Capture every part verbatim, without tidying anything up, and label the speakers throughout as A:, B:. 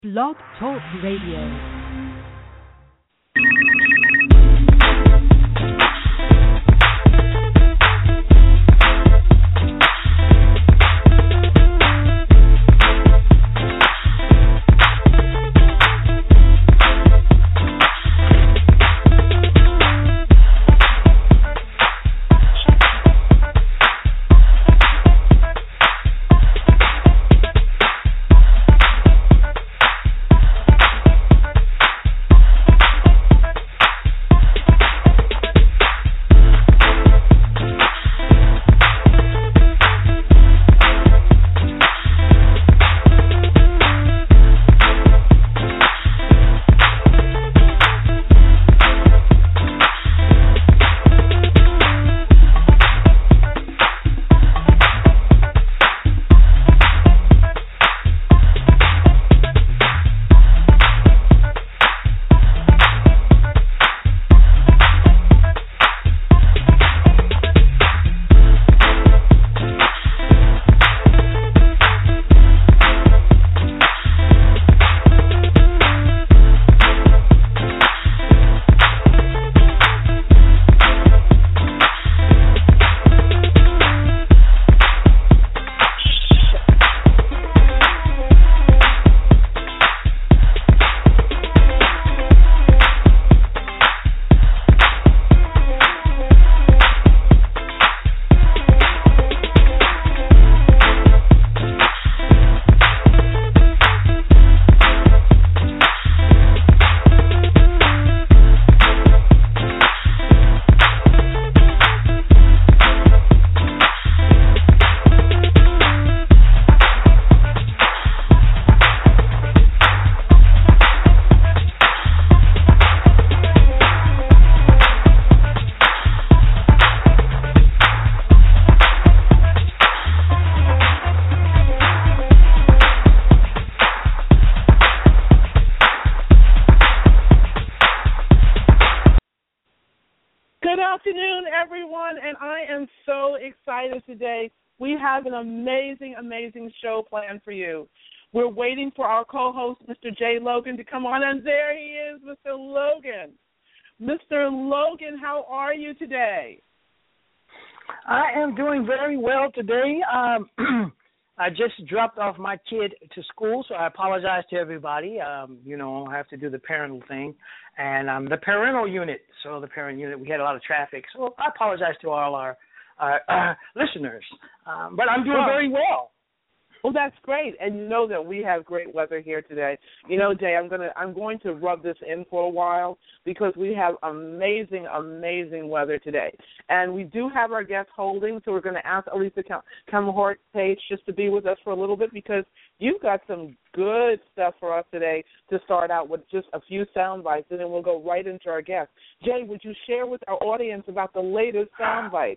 A: Blog Talk Radio.
B: Today, we have an amazing, amazing show planned for you. We're waiting for our co-host, Mister Jay Logan, to come on, and there he is, Mister Logan. Mister Logan, how are you today?
C: I am doing very well today. Um, I just dropped off my kid to school, so I apologize to everybody. Um, you know, I have to do the parental thing, and I'm the parental unit. So the parent unit, we had a lot of traffic, so I apologize to all our Uh, uh, listeners, um, but I'm doing
B: well,
C: very well.
B: Well, that's great, and you know that we have great weather here today. You know, Jay, I'm gonna I'm going to rub this in for a while because we have amazing, amazing weather today, and we do have our guest holding, so we're going to ask Elisa Camahort Page just to be with us for a little bit because you've got some good stuff for us today to start out with just a few sound bites, and then we'll go right into our guest. Jay, would you share with our audience about the latest sound bites?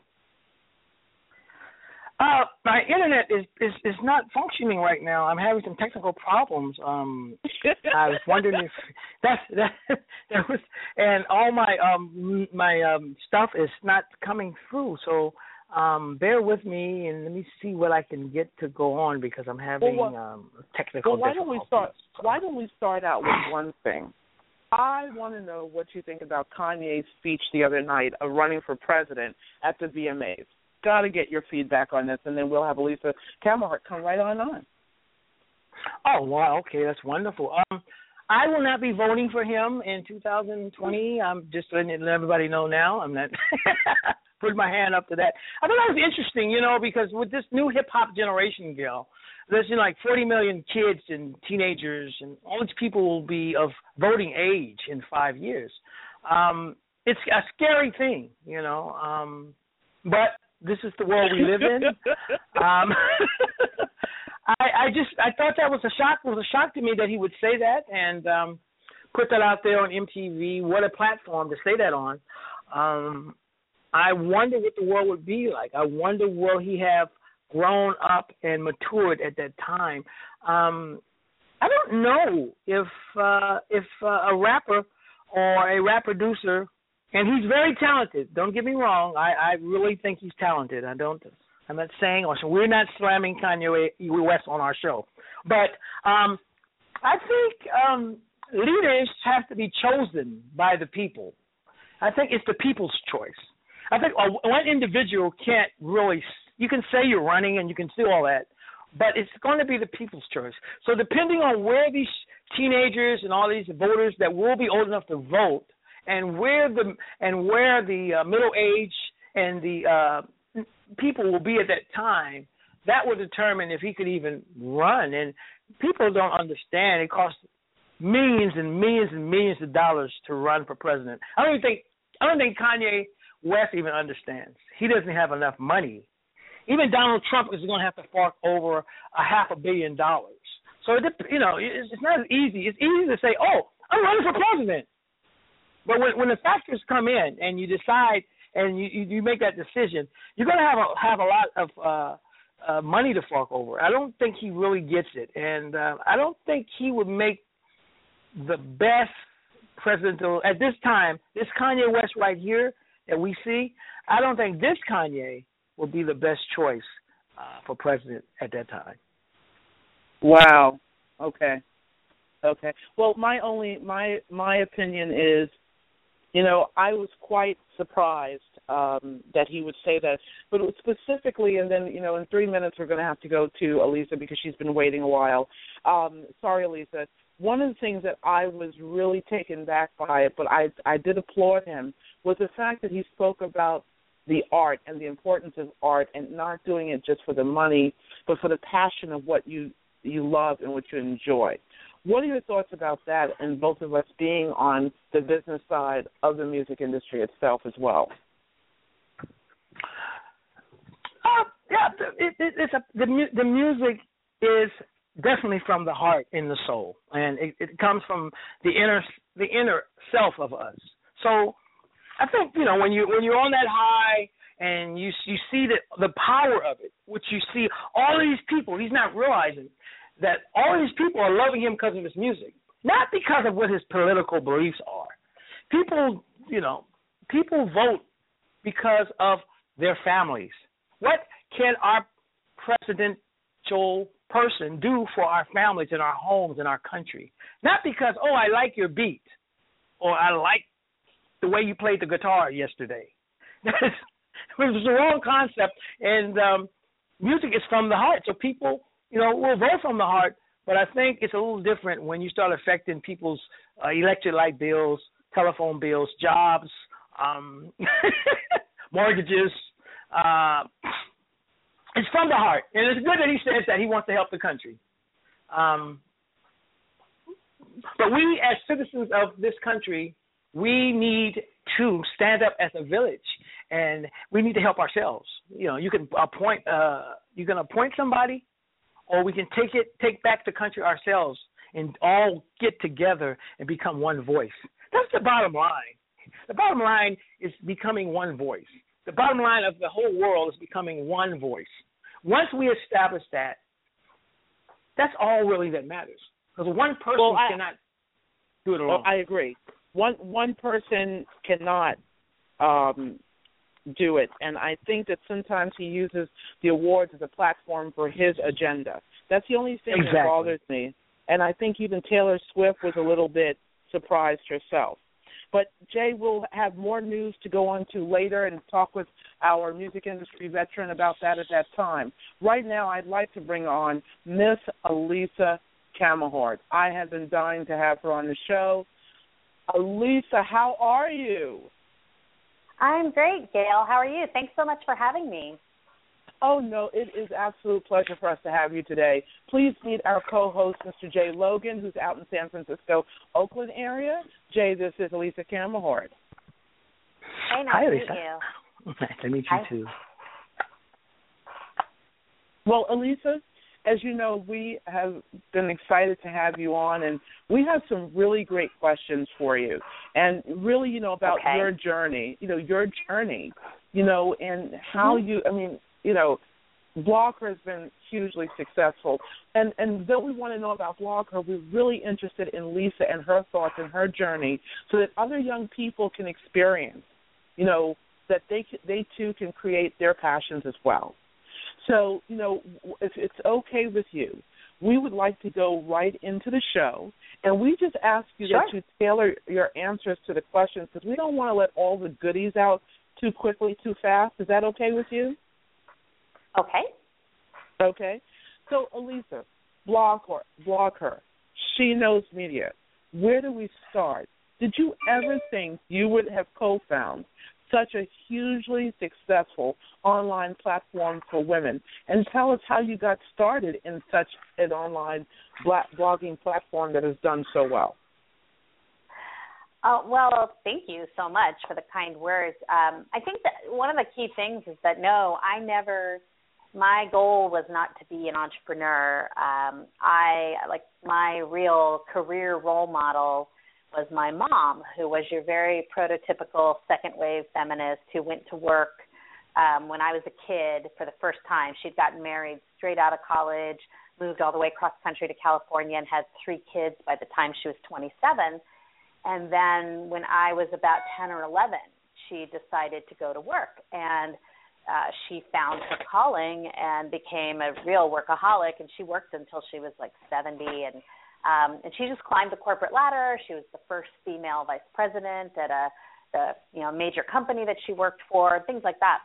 C: Uh, my internet is, is, is not functioning right now. I'm having some technical problems. Um, I was wondering if that's that, that was, and all my um my um stuff is not coming through. So um, bear with me and let me see what I can get to go on because I'm having
B: well,
C: um technical
B: well, why don't we start?
C: So.
B: Why don't we start out with one thing? I want to know what you think about Kanye's speech the other night of running for president at the V M As. Got to get your feedback on this, and then we'll have Elisa Camahort come right on on.
C: Oh, wow, okay, that's wonderful. Um, I will not be voting for him in two thousand twenty. I'm just letting everybody know now. I'm not putting my hand up to that. I thought that was interesting, you know, because with this new hip-hop generation, Gil, there's you know, like forty million kids and teenagers, and all these people will be of voting age in five years. Um, it's a scary thing, you know, um, but this is the world we live in. Um, I, I just I thought that was a shock. It was a shock to me that he would say that and um, put that out there on M T V. What a platform to say that on. Um, I wonder what the world would be like. I wonder will he have grown up and matured at that time. Um, I don't know if uh, if uh, a rapper or a rap producer. And he's very talented. Don't get me wrong. I, I really think he's talented. I don't. I'm not saying. Or so we're not slamming Kanye West on our show. But um, I think um, leaders have to be chosen by the people. I think it's the people's choice. I think uh, one individual can't really, you can say you're running and you can do all that, but it's going to be the people's choice. So depending on where these teenagers and all these voters that will be old enough to vote, and where the and where the uh, middle age and the uh, people will be at that time, that will determine if he could even run. And people don't understand it costs millions and millions and millions of dollars to run for president. I don't even think I don't think Kanye West even understands. He doesn't have enough money. Even Donald Trump is going to have to fork over a half a billion dollars. So, it, you know, it's, it's not as easy. It's easy to say, oh, I'm running for president. But when, when the factors come in and you decide and you, you, you make that decision, you're going to have a, have a lot of uh, uh, money to fork over. I don't think he really gets it. And uh, I don't think he would make the best presidential, at this time, this Kanye West right here that we see, I don't think this Kanye will be the best choice uh, for president at that time.
B: Wow. Okay. Okay. Well, my only my my opinion is, you know, I was quite surprised um, that he would say that, but it was specifically, and then, you know, in three minutes we're going to have to go to Elisa because she's been waiting a while. Um, sorry, Elisa. One of the things that I was really taken back by it, but I I did applaud him, was the fact that he spoke about the art and the importance of art and not doing it just for the money, but for the passion of what you, you love and what you enjoy. What are your thoughts about that and both of us being on the business side of the music industry itself as well?
C: Uh, yeah, it, it, it's a, the, the music is definitely from the heart and the soul, and it, it comes from the inner the inner self of us. So I think, you know, when you when you're on that high and you you see the the power of it, which you see all these people, he's not realizing that all these people are loving him because of his music, not because of what his political beliefs are. People, you know, people vote because of their families. What can our presidential person do for our families and our homes and our country? Not because, oh, I like your beat or I like the way you played the guitar yesterday. It was the wrong concept, and um, music is from the heart. So people, you know, will vote from the heart, but I think it's a little different when you start affecting people's uh, electric light bills, telephone bills, jobs, um, mortgages. Uh, it's from the heart, and it's good that he says that he wants to help the country. Um, but we, as citizens of this country, we need to stand up as a village, and we need to help ourselves. You know, you can appoint, uh, you can appoint somebody, or we can take it, take back the country ourselves, and all get together and become one voice. That's the bottom line. The bottom line is becoming one voice. The bottom line of the whole world is becoming one voice. Once we establish that, that's all really that matters. Because one person
B: well, I,
C: cannot do it alone.
B: I agree. One one person cannot um, do it, and I think that sometimes he uses the awards as a platform for his agenda. That's the only thing
C: exactly.
B: that bothers me, and I think even Taylor Swift was a little bit surprised herself. But, Jay, we'll have more news to go on to later and talk with our music industry veteran about that at that time. Right now, I'd like to bring on Miss Elisa Camahort. I have been dying to have her on the show. Elisa, how are you?
D: I'm great, Gail. How are you? Thanks so much for having me.
B: Oh, no, it is an absolute pleasure for us to have you today. Please meet our co-host, Mister Jay Logan, who's out in San Francisco, Oakland area. Jay, this is Elisa Camahort.
D: Hey, nice
C: Hi,
D: to
C: Elisa.
D: meet you.
C: Nice to meet you,
D: Hi.
C: too.
B: Well, Elisa, as you know, we have been excited to have you on, and we have some really great questions for you. And really, you know, about
D: okay.
B: your journey, you know, your journey, you know, and how mm-hmm. you, I mean, you know, Blogger has been hugely successful. And, and though we want to know about Blogger, we're really interested in Lisa and her thoughts and her journey so that other young people can experience, you know, that they they too can create their passions as well. So, you know, if it's okay with you, we would like to go right into the show, and we just ask you
D: Sure.
B: that you tailor your answers to the questions because we don't want to let all the goodies out too quickly, too fast. Is that okay with you?
D: Okay.
B: Okay. So, Elisa, blog her, blog her. She Knows Media. Where do we start? Did you ever think you would have co-found such a hugely successful online platform for women? And tell us how you got started in such an online blogging platform that has done so well.
D: Uh, well, thank you so much for the kind words. Um, I think that one of the key things is that, no, I never, my goal was not to be an entrepreneur. Um, I, like, my real career role model was my mom, who was your very prototypical second-wave feminist who went to work um, when I was a kid for the first time. She'd gotten married straight out of college, moved all the way across country to California, and had three kids by the time she was twenty-seven. And then when I was about ten or eleven, she decided to go to work. And uh, she found her calling and became a real workaholic. And she worked until she was like seventy. And um, and she just climbed the corporate ladder. She was the first female vice president at a the, you know major company that she worked for, things like that.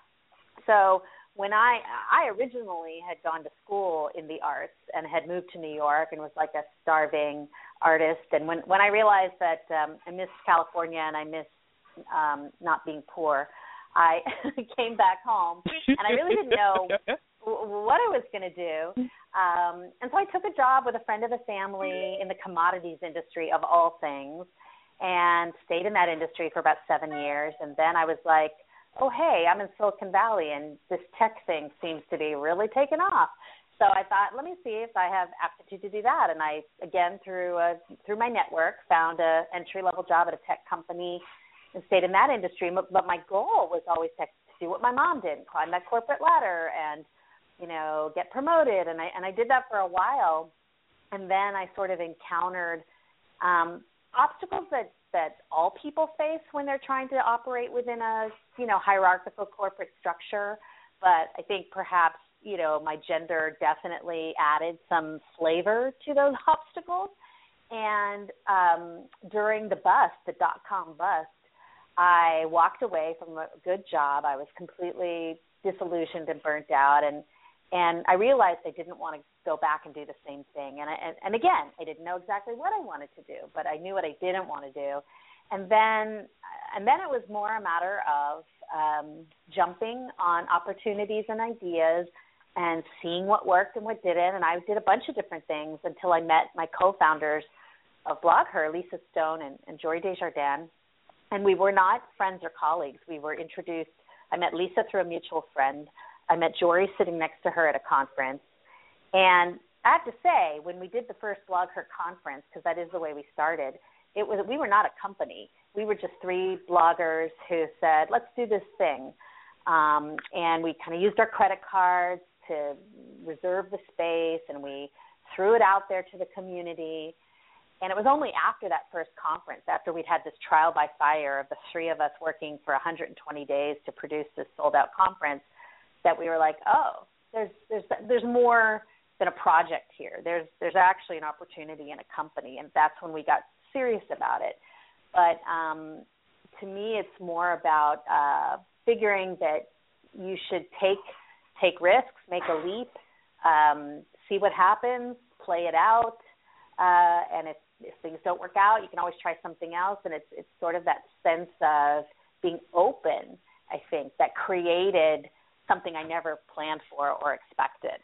D: So when I I originally had gone to school in the arts and had moved to New York and was like a starving artist, and when, when I realized that um, I missed California and I missed um, not being poor, I came back home, and I really didn't know w- what I was going to do. Um, and so I took a job with a friend of the family in the commodities industry, of all things, and stayed in that industry for about seven years. And then I was like, oh, hey, I'm in Silicon Valley, and this tech thing seems to be really taking off. So I thought, let me see if I have aptitude to do that. And I, again, through a, through my network, found an entry-level job at a tech company and stayed in that industry. But my goal was always to do what my mom did, climb that corporate ladder and, you know, get promoted. And I, and I did that for a while. And then I sort of encountered um, obstacles that, that all people face when they're trying to operate within a, you know, hierarchical corporate structure. But I think perhaps, you know, my gender definitely added some flavor to those obstacles. And um, during the bust, the dot-com bust, I walked away from a good job. I was completely disillusioned and burnt out. And, and I realized I didn't want to go back and do the same thing. And, I, and, and again, I didn't know exactly what I wanted to do, but I knew what I didn't want to do. And then, and then it was more a matter of um, jumping on opportunities and ideas and seeing what worked and what didn't. And I did a bunch of different things until I met my co-founders of BlogHer, Lisa Stone and, and Jory Desjardins. And we were not friends or colleagues. We were introduced. I met Lisa through a mutual friend. I met Jory sitting next to her at a conference. And I have to say, when we did the first BlogHer conference, because that is the way we started, it was we were not a company. We were just three bloggers who said, let's do this thing. Um, and we kind of used our credit cards to reserve the space, and we threw it out there to the community. And it was only after that first conference, after we'd had this trial by fire of the three of us working for one hundred twenty days to produce this sold-out conference, that we were like, oh, there's there's there's more than a project here. There's there's actually an opportunity in a company, and that's when we got serious about it. But um, to me, it's more about uh, figuring that you should take take risks, make a leap, um, see what happens, play it out, uh, and if, if things don't work out, you can always try something else. And it's it's sort of that sense of being open, I think, that created something I never planned for or expected.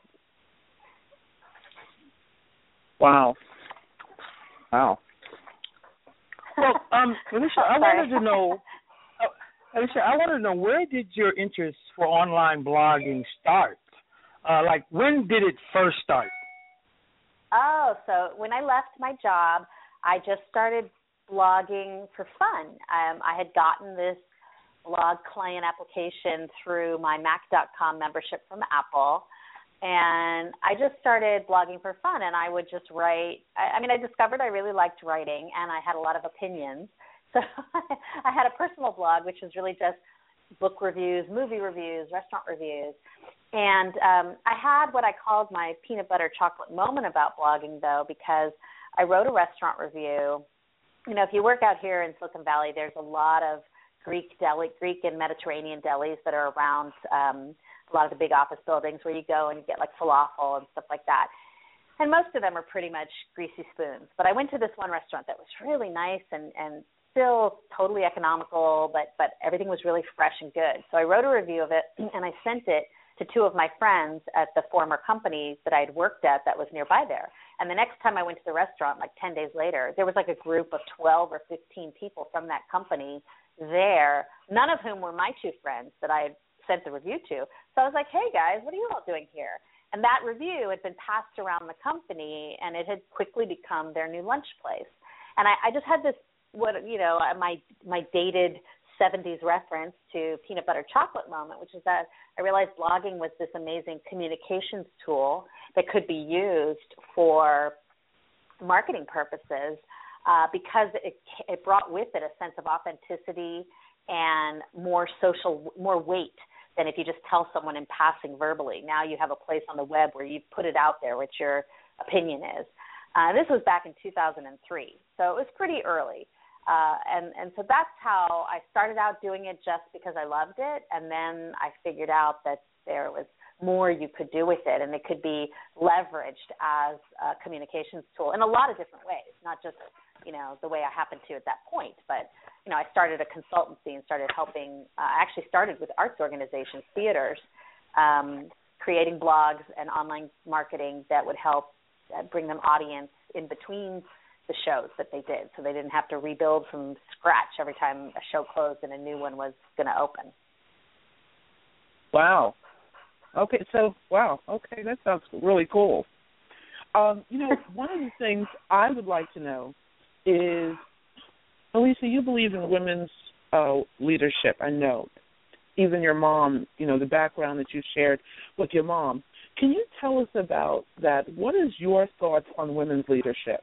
B: Wow. Wow.
C: Well, um, Alicia, I wanted to know, uh, Alicia, I wanted to know, where did your interest for online blogging start? Uh, like, when did it first start?
D: Oh, so when I left my job, I just started blogging for fun. Um, I had gotten this blog client application through my Mac dot com membership from Apple, and I just started blogging for fun, and I would just write. I, I mean, I discovered I really liked writing, and I had a lot of opinions. So I had a personal blog, which was really just book reviews, movie reviews, restaurant reviews. And um, I had what I called my peanut butter chocolate moment about blogging, though, because I wrote a restaurant review. You know, if you work out here in Silicon Valley, there's a lot of Greek deli, Greek and Mediterranean delis that are around um, a lot of the big office buildings where you go and you get like falafel and stuff like that. And most of them are pretty much greasy spoons. But I went to this one restaurant that was really nice and, and still totally economical, but, but everything was really fresh and good. So I wrote a review of it, and I sent it to two of my friends at the former company that I had worked at that was nearby there. And the next time I went to the restaurant, like ten days later, there was like a group of twelve or fifteen people from that company there, none of whom were my two friends that I had sent the review to. So I was like, hey, guys, what are you all doing here? And that review had been passed around the company, and it had quickly become their new lunch place. And I, I just had this, what you know, my my dated seventies reference to peanut butter chocolate moment, which is that I realized blogging was this amazing communications tool that could be used for marketing purposes uh, because it, it brought with it a sense of authenticity and more social, more weight than if you just tell someone in passing verbally. Now you have a place on the web where you put it out there what your opinion is. Uh, this was back in two thousand three, so it was pretty early. Uh, and, and so that's how I started out doing it just because I loved it, and then I figured out that there was more you could do with it, and it could be leveraged as a communications tool in a lot of different ways, not just, you know, the way I happened to at that point, but, you know, I started a consultancy and started helping, uh, I actually started with arts organizations, theaters, um, creating blogs and online marketing that would help uh, bring them audience in between the shows that they did, so they didn't have to rebuild from scratch every time a show closed and a new one was going to open.
B: Wow. Okay, so, wow, okay, that sounds really cool. Um, you know, one of the things I would like to know is, Elisa, you believe in women's uh, leadership, I know. Even your mom, you know, the background that you shared with your mom. Can you tell us about that? What is your thoughts on women's leadership?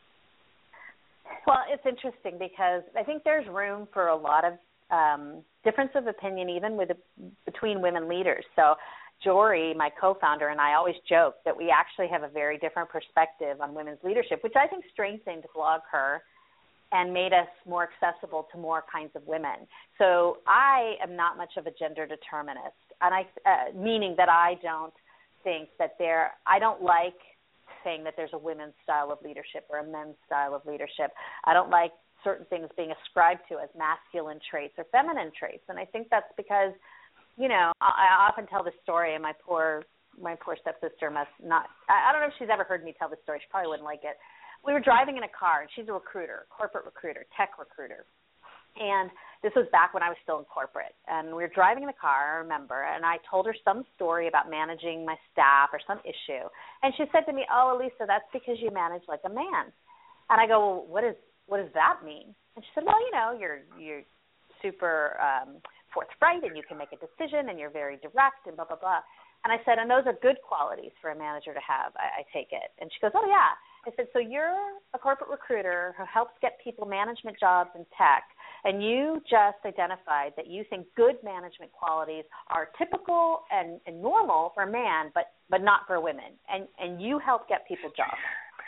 D: Well, it's interesting because I think there's room for a lot of um, difference of opinion even with between women leaders. So Jory, my co-founder, and I always joke that we actually have a very different perspective on women's leadership, which I think strengthened BlogHer and made us more accessible to more kinds of women. So I am not much of a gender determinist, and I uh, meaning that I don't think that there – I don't like – saying that there's a women's style of leadership or a men's style of leadership. I don't like certain things being ascribed to as masculine traits or feminine traits, and I think that's because, you know, I, I often tell this story, and my poor my poor stepsister must not. I, I don't know if she's ever heard me tell this story. She probably wouldn't like it. We were driving in a car, and she's a recruiter, corporate recruiter, tech recruiter, and this was back when I was still in corporate, and we were driving in the car, I remember, and I told her some story about managing my staff or some issue, and she said to me, oh, Elisa, that's because you manage like a man. And I go, well, what, is, what does that mean? And she said, well, you know, you're, you're super um, forthright, and you can make a decision, and you're very direct, and blah, blah, blah. And I said, and those are good qualities for a manager to have, I, I take it. And she goes, oh, yeah. I said, so you're a corporate recruiter who helps get people management jobs in tech, and you just identified that you think good management qualities are typical and, and normal for a man, but, but not for women, and, and you help get people jobs.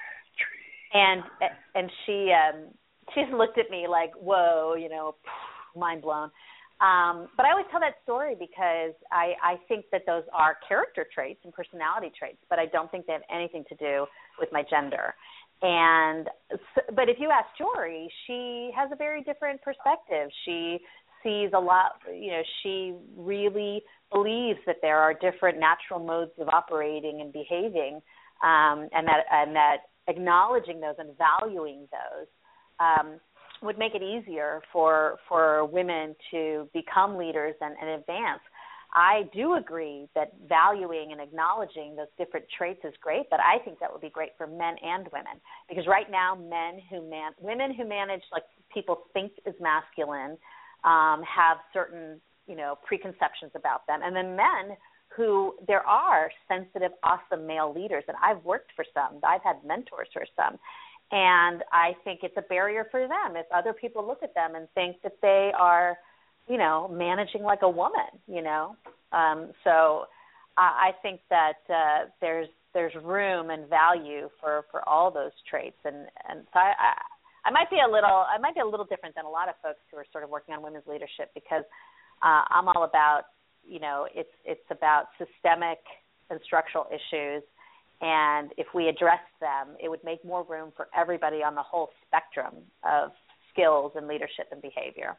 D: And and she um, she looked at me like, whoa, you know, mind blown. Um, but I always tell that story because I, I think that those are character traits and personality traits, but I don't think they have anything to do with my gender. And but if you ask Jory, she has a very different perspective. She sees a lot, you know, she really believes that there are different natural modes of operating and behaving, um, and that and that acknowledging those and valuing those um, would make it easier for for women to become leaders and, and advance. I do agree that valuing and acknowledging those different traits is great, but I think that would be great for men and women, because right now men who man women who manage like people think is masculine um, have certain, you know, preconceptions about them, and then men who there are sensitive, awesome male leaders, and I've worked for some. I've had mentors for some. And I think it's a barrier for them if other people look at them and think that they are you know, managing like a woman, you know. Um, so I, I think that uh, there's there's room and value for, for all those traits, and and so I, I I might be a little I might be a little different than a lot of folks who are sort of working on women's leadership, because uh, I'm all about, you know, it's it's about systemic and structural issues, and if we address them, it would make more room for everybody on the whole spectrum of skills and leadership and behavior.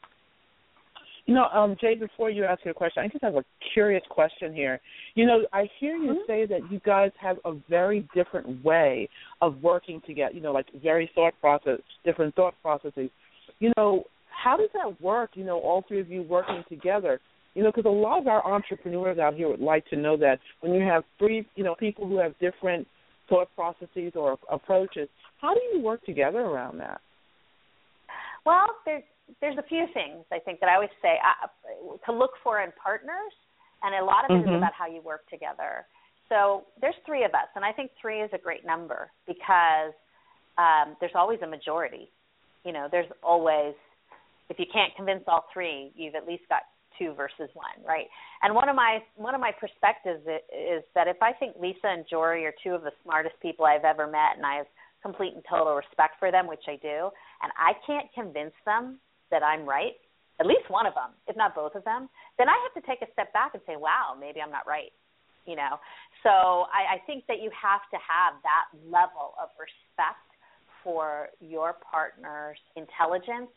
B: You know, um, Jay, before you ask your question, I just have a curious question here. You know, I hear you
D: mm-hmm.
B: say that you guys have a very different way of working together, you know, like very thought process, different thought processes. You know, how does that work, you know, all three of you working together? You know, because a lot of our entrepreneurs out here would like to know that when you have three, you know, people who have different thought processes or approaches, how do you work together around that?
D: Well, there's There's a few things, I think, that I always say uh, to look for in partners, and a lot of it mm-hmm. is about how you work together. So there's three of us, and I think three is a great number because um, there's always a majority. You know, there's always, if you can't convince all three, you've at least got two versus one, right? And one of my one of my perspectives is that if I think Lisa and Jory are two of the smartest people I've ever met, and I have complete and total respect for them, which I do, and I can't convince them that I'm right, at least one of them, if not both of them, then I have to take a step back and say, wow, maybe I'm not right, you know. So I, I think that you have to have that level of respect for your partner's intelligence,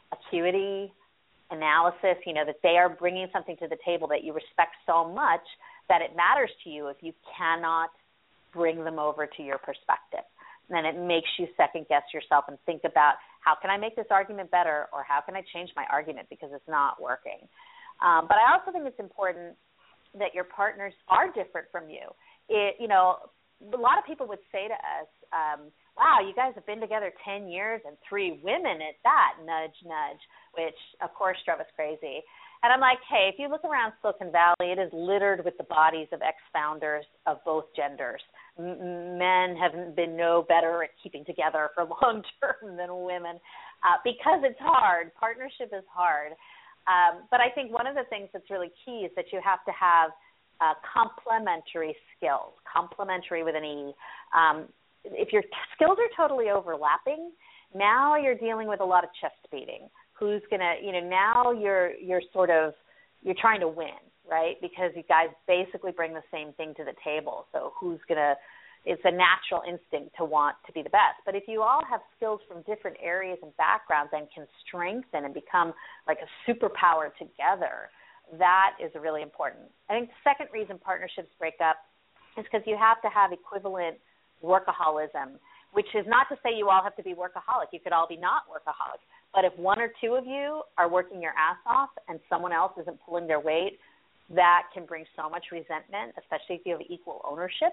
D: acuity, analysis, you know, that they are bringing something to the table that you respect so much that it matters to you if you cannot bring them over to your perspective. And then it makes you second-guess yourself and think about, how can I make this argument better, or how can I change my argument because it's not working? Um, but I also think it's important that your partners are different from you. It, you know, a lot of people would say to us, um, wow, you guys have been together ten years and three women at that, nudge, nudge, which, of course, drove us crazy. And I'm like, hey, if you look around Silicon Valley, it is littered with the bodies of ex-founders of both genders. M- men have been no better at keeping together for long term than women uh, because it's hard. Partnership is hard. Um, but I think one of the things that's really key is that you have to have uh, complementary skills, complementary with an E. Um, if your t- skills are totally overlapping, now you're dealing with a lot of chest beating. Who's gonna, you know, now you're you're sort of you're trying to win, right? Because you guys basically bring the same thing to the table. So who's gonna? It's a natural instinct to want to be the best. But if you all have skills from different areas and backgrounds and can strengthen and become like a superpower together, that is really important. I think the second reason partnerships break up is because you have to have equivalent workaholism, which is not to say you all have to be workaholic. You could all be not workaholic. But if one or two of you are working your ass off and someone else isn't pulling their weight, that can bring so much resentment, especially if you have equal ownership.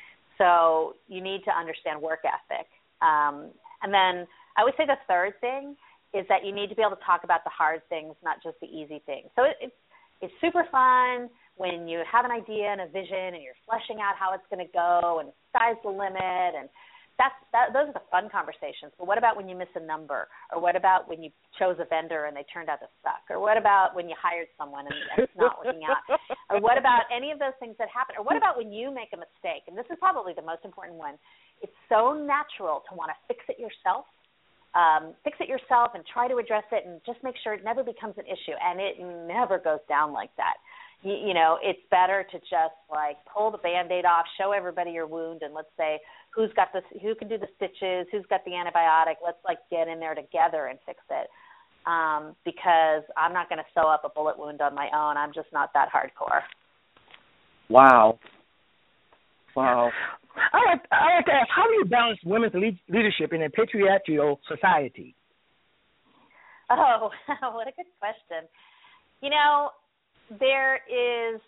D: So you need to understand work ethic. Um, and then I would say the third thing is that you need to be able to talk about the hard things, not just the easy things. So it, it's, it's super fun when you have an idea and a vision and you're fleshing out how it's going to go and sky's the limit, and That's that. Those are the fun conversations. But what about when you miss a number? Or what about when you chose a vendor and they turned out to suck? Or what about when you hired someone and it's not working out? Or what about any of those things that happen? Or what about when you make a mistake? And this is probably the most important one. It's so natural to want to fix it yourself, um, fix it yourself and try to address it and just make sure it never becomes an issue. And it never goes down like that. You, you know, it's better to just like pull the Band-Aid off, show everybody your wound, and let's say who's got the, who can do the stitches, who's got the antibiotic. Let's like get in there together and fix it. Um, because I'm not going to sew up a bullet wound on my own. I'm just not that hardcore.
B: Wow. Wow.
C: I like, I like to ask, how do you balance women's le- leadership in a patriarchal society?
D: Oh, what a good question. You know, there is,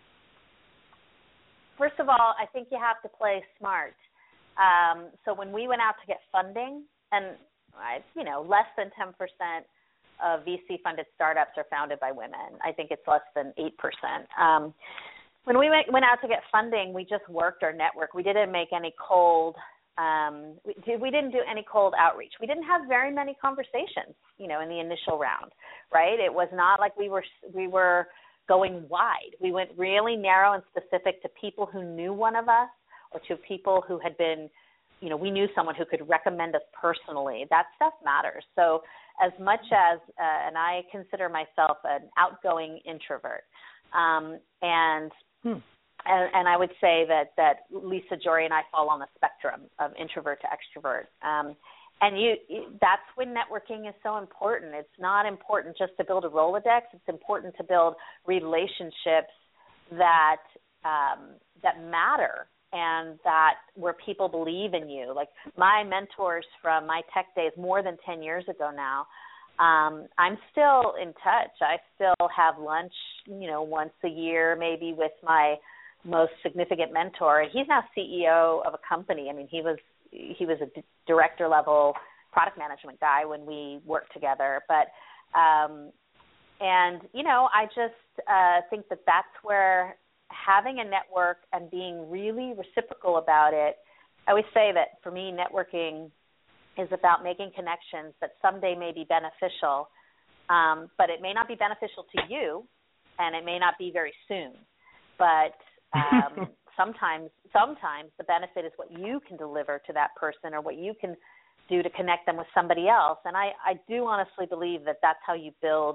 D: first of all, I think you have to play smart. Um, so when we went out to get funding, and, I, you know, less than ten percent of V C-funded startups are founded by women. I think it's less than eight percent. Um, when we went, went out to get funding, we just worked our network. We didn't make any cold Um, we, did, we didn't do any cold outreach. We didn't have very many conversations, you know, in the initial round, right? It was not like we were we were going wide. We went really narrow and specific to people who knew one of us, or to people who had been, you know, we knew someone who could recommend us personally. That stuff matters. So as much as, uh, and I consider myself an outgoing introvert, um, and hmm. And, and I would say that, that Lisa, Jory, and I fall on the spectrum of introvert to extrovert. Um, and you, that's when networking is so important. It's not important just to build a Rolodex. It's important to build relationships that um, that matter and that where people believe in you. Like my mentors from my tech days more than ten years ago now, um, I'm still in touch. I still have lunch, you know, once a year maybe with my most significant mentor. He's now C E O of a company. I mean, he was he was a d- director level product management guy when we worked together. But um, and you know, I just uh, think that that's where having a network and being really reciprocal about it. I always say that for me, networking is about making connections that someday may be beneficial, um, but it may not be beneficial to you, and it may not be very soon. But um, sometimes, sometimes the benefit is what you can deliver to that person, or what you can do to connect them with somebody else. And I, I do honestly believe that that's how you build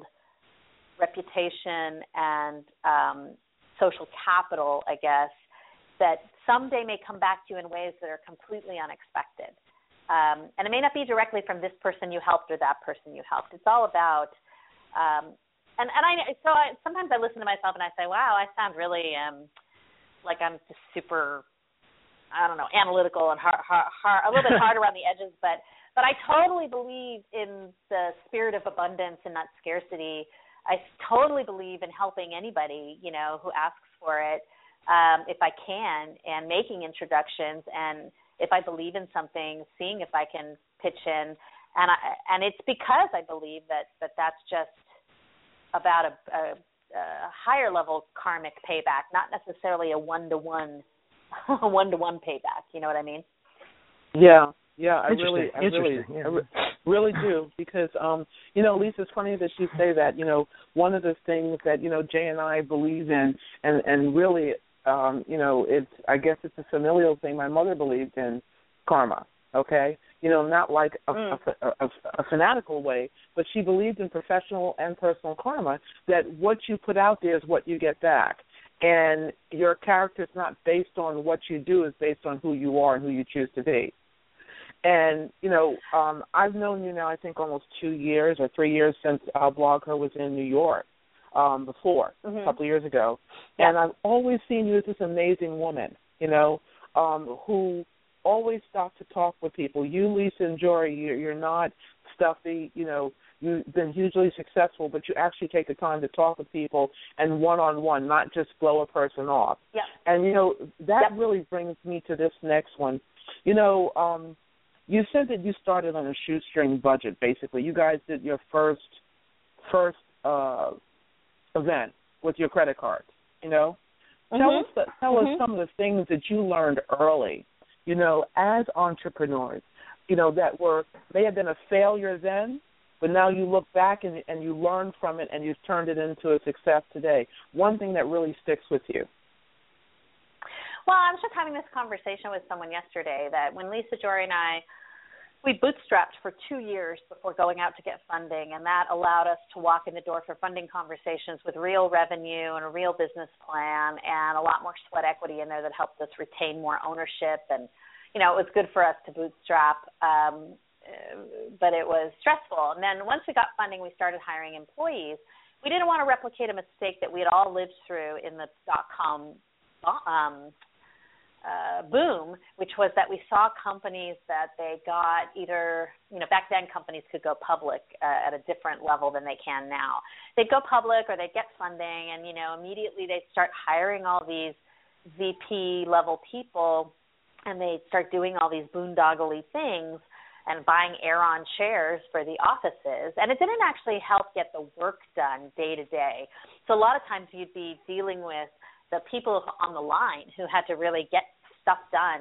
D: reputation and um, social capital, I guess, that someday may come back to you in ways that are completely unexpected. Um, and it may not be directly from this person you helped or that person you helped. It's all about, um, and, and I so I, sometimes I listen to myself and I say, wow, I sound really um, like I'm just super, I don't know, analytical and hard, hard, hard, a little bit hard around the edges, but but I totally believe in the spirit of abundance and not scarcity. I totally believe in helping anybody, you know, who asks for it, um, if I can, and making introductions, and if I believe in something, seeing if I can pitch in, and I, and it's because I believe that, that that's just about a, a Uh, higher level karmic payback, not necessarily a one-to-one, a one-to-one payback. You know what I mean?
B: Yeah, yeah, I really, I really,
C: yeah.
B: I re- really do, because, um, you know, Lisa, it's funny that you say that. You know, one of the things that, you know, Jay and I believe in, and, and really, um, you know, it's, I guess it's a familial thing. My mother believed in karma, okay? You know, not like a, mm. a, a, a fanatical way, but she believed in professional and personal karma, that what you put out there is what you get back. And your character is not based on what you do, it's based on who you are and who you choose to be. And, you know, um, I've known you now, I think, almost two years or three years since uh, Blog Her was in New York um, before, mm-hmm. a couple of years ago. Yeah. And I've always seen you as this amazing woman, you know, um, who always stop to talk with people. You, Lisa, and Jory, you're, you're not stuffy, you know, you've been hugely successful, but you actually take the time to talk with people and one-on-one, not just blow a person off.
D: Yeah.
B: And, you know, that
D: yep.
B: really brings me to this next one. You know, um, you said that you started on a shoestring budget, basically. You guys did your first first uh, event with your credit card, you know. Mm-hmm. Tell, us, the, tell mm-hmm. us some of the things that you learned early, you know, as entrepreneurs, you know, that were, may have been a failure then, but now you look back and, and you learn from it and you've turned it into a success today. One thing that really sticks with you.
D: Well, I was just having this conversation with someone yesterday that when Lisa, Jory, and I, we bootstrapped for two years before going out to get funding, and that allowed us to walk in the door for funding conversations with real revenue and a real business plan and a lot more sweat equity in there that helped us retain more ownership. And, you know, it was good for us to bootstrap, um, but it was stressful. And then once we got funding, we started hiring employees. We didn't want to replicate a mistake that we had all lived through in the dot-com um Uh, boom, which was that we saw companies that they got either, you know, back then companies could go public uh, at a different level than they can now. They'd go public or they'd get funding and, you know, immediately they'd start hiring all these V P level people and they'd start doing all these boondoggly things and buying Aeron shares for the offices. And it didn't actually help get the work done day to day. So a lot of times you'd be dealing with the people on the line who had to really get stuff done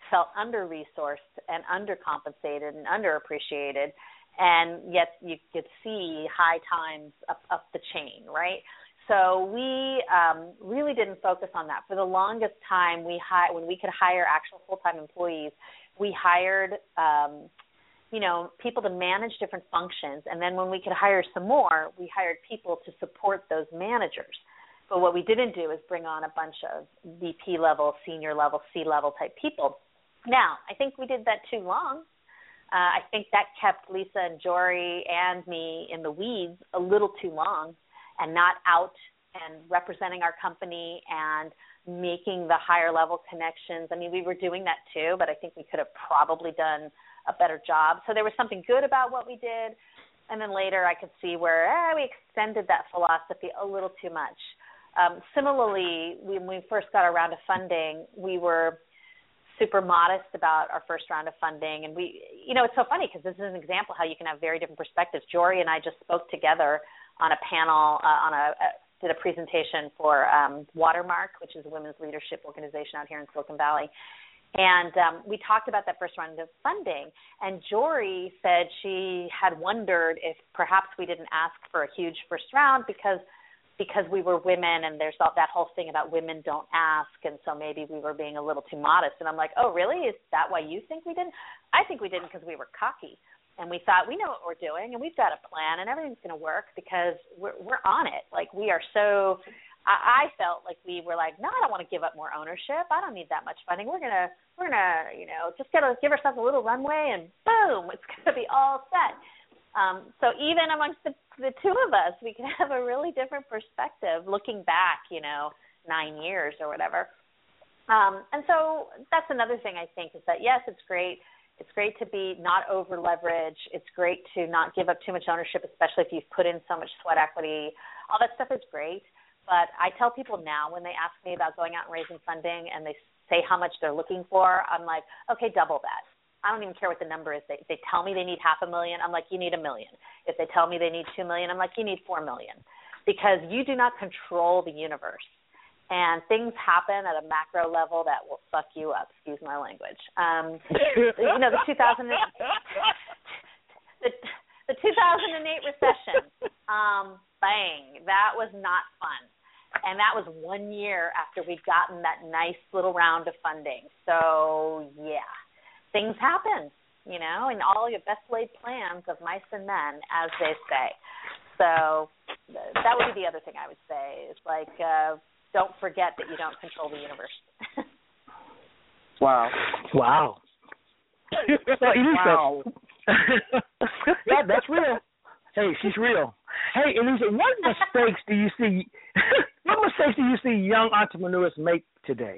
D: felt under-resourced and undercompensated and underappreciated, and yet you could see high times up, up the chain, right? So we um, really didn't focus on that. For the longest time, we hi- when we could hire actual full-time employees, we hired um, you know, people to manage different functions, and then when we could hire some more, we hired people to support those managers. But what we didn't do is bring on a bunch of V P level, senior level, C level type people. Now, I think we did that too long. Uh, I think that kept Lisa and Jory and me in the weeds a little too long and not out and representing our company and making the higher level connections. I mean, we were doing that too, but I think we could have probably done a better job. So there was something good about what we did, and then later I could see where eh, we extended that philosophy a little too much. Um, similarly, when we first got our round of funding, we were super modest about our first round of funding. And we, you know, it's so funny because this is an example how you can have very different perspectives. Jory and I just spoke together on a panel, uh, on a, a, did a presentation for um, Watermark, which is a women's leadership organization out here in Silicon Valley. And um, we talked about that first round of funding. And Jory said she had wondered if perhaps we didn't ask for a huge first round because because we were women, and there's all, that whole thing about women don't ask, and so maybe we were being a little too modest. And I'm like, oh, really? Is that why you think we didn't? I think we didn't because we were cocky, and we thought we know what we're doing, and we've got a plan, and everything's going to work because we're we're on it. Like, we are so I, I felt like we were like, no, I don't want to give up more ownership. I don't need that much funding. We're gonna we're gonna you know just gotta give ourselves a little runway, and boom, it's gonna be all set. Um, so even amongst the, the two of us, we can have a really different perspective looking back, you know, nine years or whatever. Um, and so that's another thing I think is that, yes, it's great. It's great to be not over leveraged. It's great to not give up too much ownership, especially if you've put in so much sweat equity. All that stuff is great. But I tell people now when they ask me about going out and raising funding and they say how much they're looking for, I'm like, okay, double that. I don't even care what the number is. They they tell me they need half a million. I'm like, you need a million. If they tell me they need two million, I'm like, you need four million, because you do not control the universe, and things happen at a macro level that will fuck you up. Excuse my language. Um, you know, the two thousand the the two thousand eight recession. Um, bang, that was not fun. And that was one year after we'd gotten that nice little round of funding. So yeah. Things happen, you know, and all your best laid plans of mice and men, as they say. So that would be the other thing I would say is, like, uh, don't forget that you don't control the universe.
B: Wow.
C: Wow. So, Elisa, wow. Yeah, that's real. Hey, she's real. Hey, Elisa, what mistakes do you see, what mistakes do you see young entrepreneurs make today?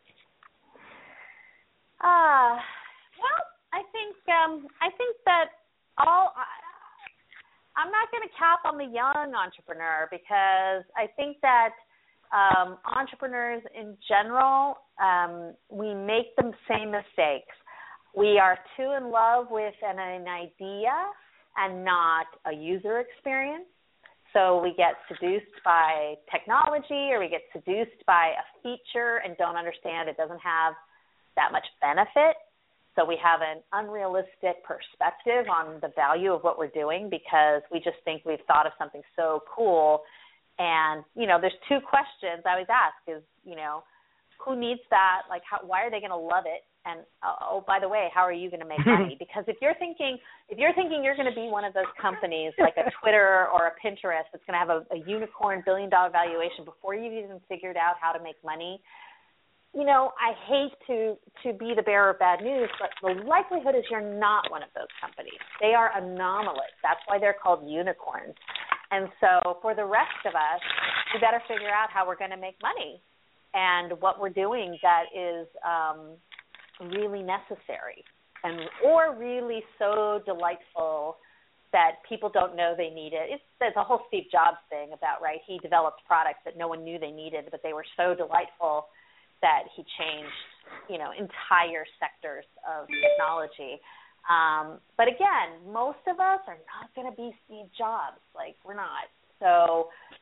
D: Ah. Uh, Well, I think um, I think that all I, I'm not going to cap on the young entrepreneur, because I think that um, entrepreneurs in general, um, we make the same mistakes. We are too in love with an, an idea and not a user experience. So we get seduced by technology, or we get seduced by a feature and don't understand it doesn't have that much benefit. So we have an unrealistic perspective on the value of what we're doing, because we just think we've thought of something so cool. And, you know, there's two questions I always ask is, you know, who needs that? Like, how, why are they going to love it? And, oh, by the way, how are you going to make money? Because if you're thinking if you're thinking you're going to be one of those companies like a Twitter or a Pinterest that's going to have a, a unicorn billion-dollar valuation before you've even figured out how to make money, you know, I hate to, to be the bearer of bad news, but the likelihood is you're not one of those companies. They are anomalous. That's why they're called unicorns. And so for the rest of us, we better figure out how we're going to make money and what we're doing that is um, really necessary and or really so delightful that people don't know they need it. It's, there's a whole Steve Jobs thing about, right, he developed products that no one knew they needed, but they were so delightful that he changed, you know, entire sectors of technology. Um, but again, most of us are not going to be Steve Jobs. Like, we're not. So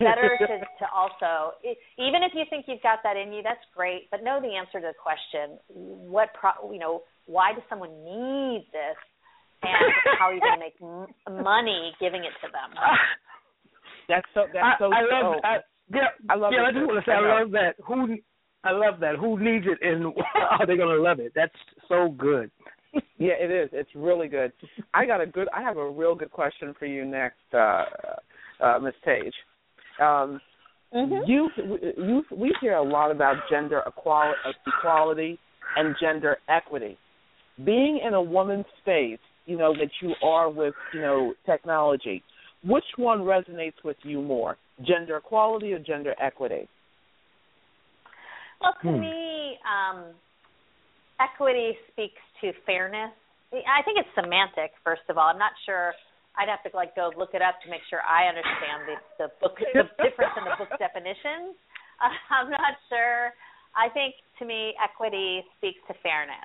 D: better to, to also, even if you think you've got that in you, that's great, but know the answer to the question, what, pro, you know, why does someone need this, and how are you going to make m- money giving it to them?
B: That's so, that's so,
C: I, I love,
B: oh,
C: I, yeah,
B: I love
C: yeah,
B: it.
C: I just want to say, I, I love that. Who, I love that. Who needs it, and are they going to love it? That's so good.
B: Yeah, it is. It's really good. I got a good. I have a real good question for you next, uh, uh, Miss Tage. Um,
D: mm-hmm.
B: You, you, we hear a lot about gender equality, equality and gender equity. Being in a woman's space, you know, that you are with, you know, technology, which one resonates with you more, gender equality or gender equity?
D: Well, to
C: hmm.
D: me, um, equity speaks to fairness. I think it's semantic, first of all. I'm not sure. I'd have to like go look it up to make sure I understand the, the book, the difference in the book definitions. Uh, I'm not sure. I think to me, equity speaks to fairness,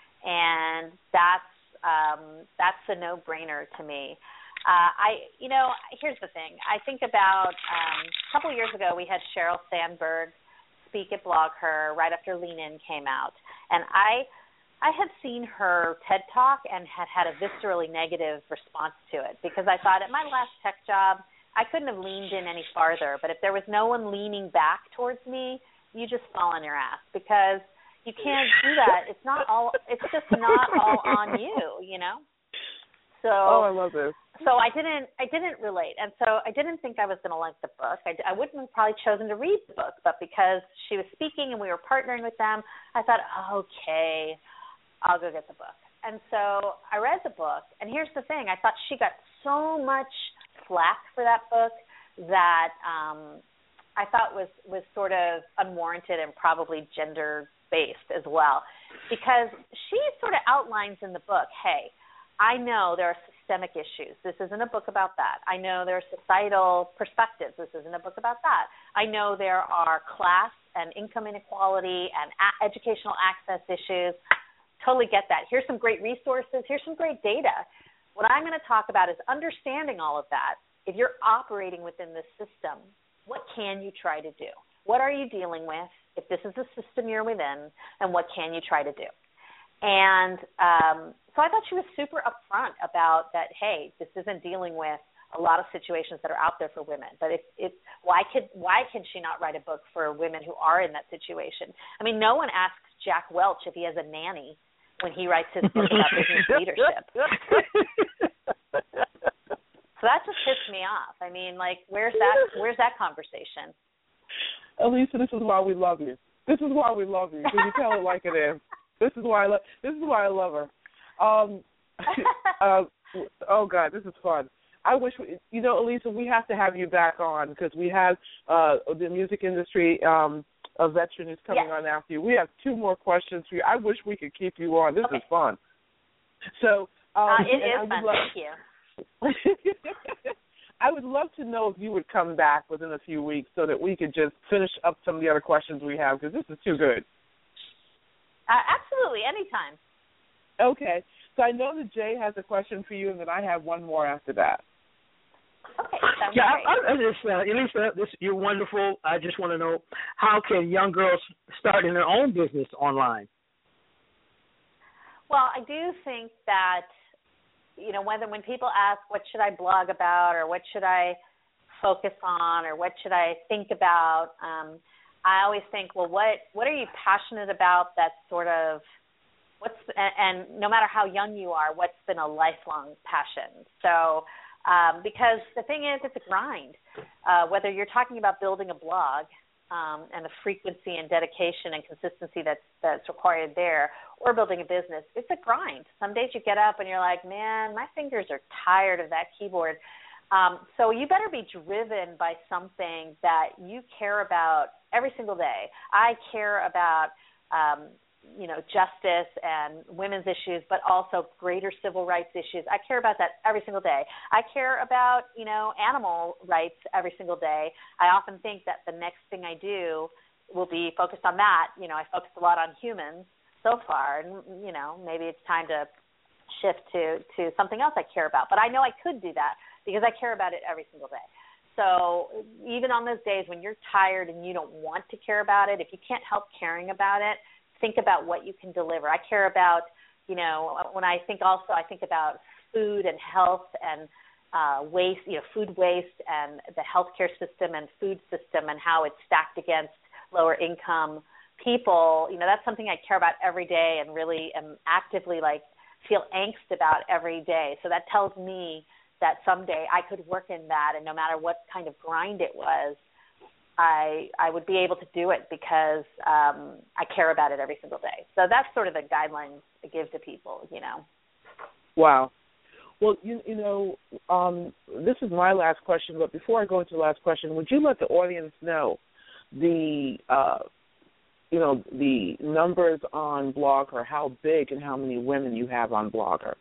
D: and that's um, that's a no-brainer to me. Uh, I, you know, here's the thing. I think about um, a couple of years ago, we had Sheryl Sandberg speak at BlogHer right after Lean In came out, and I I had seen her TED Talk and had had a viscerally negative response to it because I thought at my last tech job, I couldn't have leaned in any farther, but if there was no one leaning back towards me, you just fall on your ass because you can't do that. It's not all, it's just not all on you, you know? So,
B: oh, I love this.
D: So I didn't, I didn't relate, and so I didn't think I was going to like the book. I, I wouldn't have probably chosen to read the book, but because she was speaking and we were partnering with them, I thought, okay, I'll go get the book. And so I read the book, and here's the thing: I thought she got so much flack for that book that um, I thought was was sort of unwarranted and probably gender based as well, because she sort of outlines in the book, hey, I know there are systemic issues. This isn't a book about that. I know there are societal perspectives. This isn't a book about that. I know there are class and income inequality and a- educational access issues. Totally get that. Here's some great resources. Here's some great data. What I'm going to talk about is understanding all of that. If you're operating within this system, what can you try to do? What are you dealing with if this is the system you're within, and what can you try to do? And um, so I thought she was super upfront about that, hey, this isn't dealing with a lot of situations that are out there for women. But if, if why could why can she not write a book for women who are in that situation? I mean, no one asks Jack Welch if he has a nanny when he writes his book about business leadership. So that just pissed me off. I mean, like, where's that where's that conversation?
B: Elisa, this is why we love you. This is why we love you, because you tell it like it is. This is why I love. This is why I love her. Um, uh, oh God, this is fun. I wish we, you know, Elisa, we have to have you back on because we have uh, the music industry um, a veteran who's coming yes. on after you. We have two more questions for you. I wish we could keep you on. This
D: okay.
B: is fun. So um,
D: uh, it is fun.
B: Love,
D: Thank you.
B: I would love to know if you would come back within a few weeks so that we could just finish up some of the other questions we have because this is too good.
D: Uh, absolutely, anytime.
B: Okay, so I know that Jay has a question for you, and then I have one more after that.
D: Okay, sounds
C: yeah,
D: great.
C: I, I just, uh, Elisa, this, you're wonderful. I just want to know, how can young girls start in their own business online?
D: Well, I do think that, you know, whether when people ask what should I blog about or what should I focus on or what should I think about, um, I always think, well, what what are you passionate about that's sort of, what's, and, and no matter how young you are, what's been a lifelong passion? So, um, because the thing is, it's a grind. Uh, whether you're talking about building a blog um, and the frequency and dedication and consistency that's, that's required there, or building a business, it's a grind. Some days you get up and you're like, man, my fingers are tired of that keyboard. Um, so you better be driven by something that you care about every single day. I care about, um, you know, justice and women's issues, but also greater civil rights issues. I care about that every single day. I care about, you know, animal rights every single day. I often think that the next thing I do will be focused on that. You know, I focused a lot on humans so far, and, you know, maybe it's time to shift to, to something else I care about. But I know I could do that because I care about it every single day. So even on those days when you're tired and you don't want to care about it, if you can't help caring about it, think about what you can deliver. I care about, you know, when I think also, I think about food and health and uh, waste, you know, food waste and the healthcare system and food system and how it's stacked against lower income people. You know, that's something I care about every day and really am actively like feel angst about every day. So that tells me that someday I could work in that, and no matter what kind of grind it was, I I would be able to do it because um, I care about it every single day. So that's sort of the guidelines I give to people, you know.
B: Wow. Well, you, you know, um, this is my last question, but before I go into the last question, would you let the audience know the, uh, you know, the numbers on Blogger, how big and how many women you have on Blogger?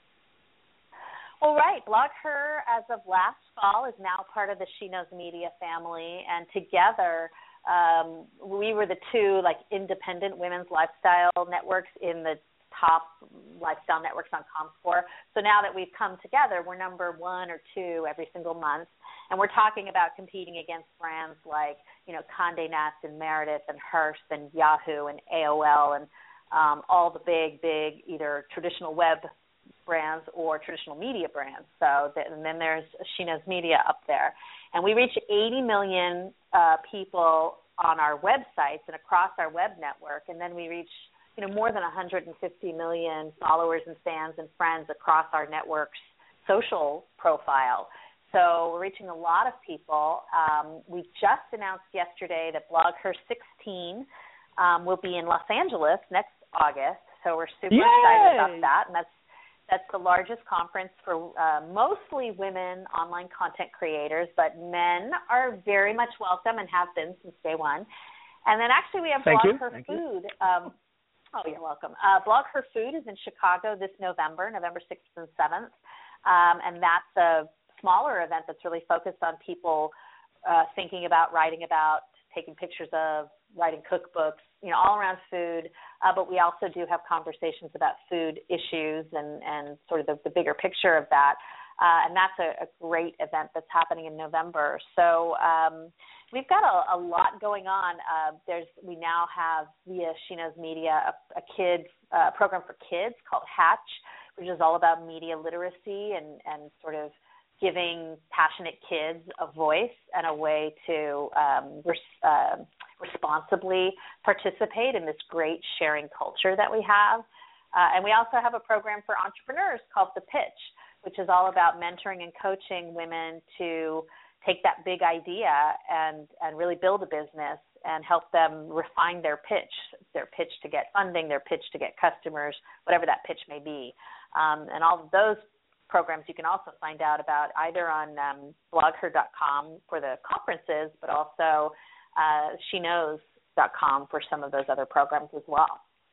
D: Well, right. BlogHer, as of last fall, is now part of the She Knows Media family, and together um, we were the two, like, independent women's lifestyle networks in the top lifestyle networks on Comscore. So now that we've come together, we're number one or two every single month, and we're talking about competing against brands like, you know, Condé Nast and Meredith and Hearst and Yahoo and A O L and um, all the big, big either traditional web brands or traditional media brands. So that, and then there's She Knows Media up there. And we reach eighty million uh, people on our websites and across our web network, and then we reach, you know, more than one hundred fifty million followers and fans and friends across our network's social profile. So we're reaching a lot of people. Um, we just announced yesterday that BlogHer sixteen um, will be in Los Angeles next August. So we're super
B: Yay!
D: excited about that, and that's That's the largest conference for uh, mostly women online content creators, but men are very much welcome and have been since day one. And then actually we have
C: Thank
D: BlogHer
C: Thank
D: Food. Um, oh, you're welcome. Uh, BlogHer Food is in Chicago this November, November sixth and seventh, um, and that's a smaller event that's really focused on people uh, thinking about, writing about, taking pictures of, writing cookbooks, you know, all around food, uh, but we also do have conversations about food issues and, and sort of the, the bigger picture of that, uh, and that's a, a great event that's happening in November. So um, we've got a, a lot going on. Uh, there's we now have via She Knows Media a, a kids uh, program for kids called Hatch, which is all about media literacy and, and sort of giving passionate kids a voice and a way to um, res- uh, responsibly participate in this great sharing culture that we have. Uh, and we also have a program for entrepreneurs called The Pitch, which is all about mentoring and coaching women to take that big idea and, and really build a business and help them refine their pitch, their pitch to get funding, their pitch to get customers, whatever that pitch may be. Um, and all of those programs you can also find out about either on um, blogher dot com for the conferences, but also uh, she knows dot com for some of those other programs as well.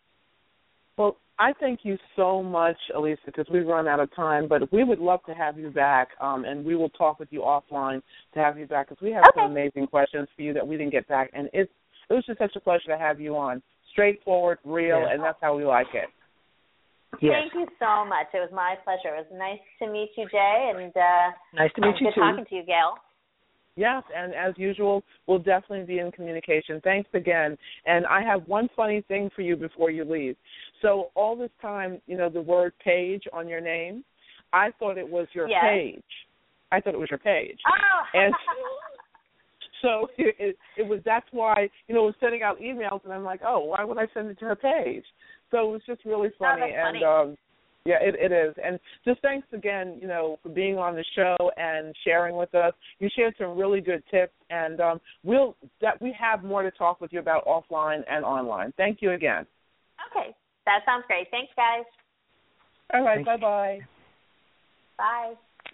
B: Well, I thank you so much, Elisa, because we've run out of time, but we would love to have you back, um, and we will talk with you offline to have you back, because we have
D: okay.
B: some amazing questions for you that we didn't get back, and it's, it was just such a pleasure to have you on. Straightforward, real,
C: yeah.
B: and that's how we like it.
C: Yes.
D: Thank you so much. It was my pleasure. It was nice to meet you, Jay, and uh,
C: nice to meet you
D: good
C: too.
D: talking to you, Gail.
B: Yes, and as usual, we'll definitely be in communication. Thanks again. And I have one funny thing for you before you leave. So all this time, you know, the word page on your name, I thought it was your
D: yes.
B: page. I thought it was your page.
D: Oh.
B: And so it, it, it was, that's why, you know, I was sending out emails, and I'm like, oh, why would I send it to her page? So it was just really funny.
D: Oh, that's
B: and
D: funny.
B: um yeah, it, it is. And just thanks again, you know, for being on the show and sharing with us. You shared some really good tips, and um, we'll that we have more to talk with you about offline and online. Thank you again.
D: Okay, that sounds great. Thanks, guys.
B: All right,
C: Thank
B: bye-bye.
D: Bye.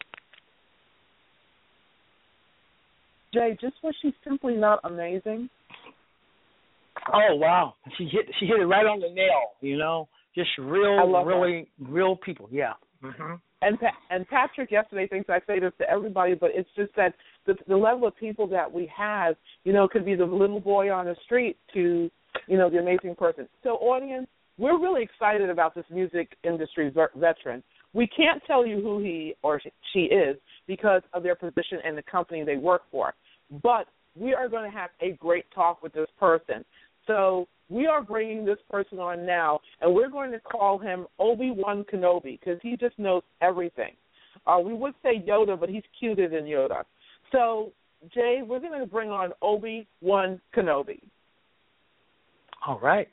B: Jay, just was she simply not amazing?
C: Oh wow, she hit she hit it right on the nail. You know, just real, really, that. real people. Yeah. Mm-hmm.
B: And and Patrick yesterday thinks I say this to everybody, but it's just that the, the level of people that we have, you know, could be the little boy on the street to, you know, the amazing person. So, audience, we're really excited about this music industry veteran. We can't tell you who he or she is because of their position and the company they work for. But we are going to have a great talk with this person. So we are bringing this person on now, and we're going to call him Obi-Wan Kenobi because he just knows everything. Uh, we would say Yoda, but he's cuter than Yoda. So, Jay, we're going to bring on Obi-Wan Kenobi.
C: All right.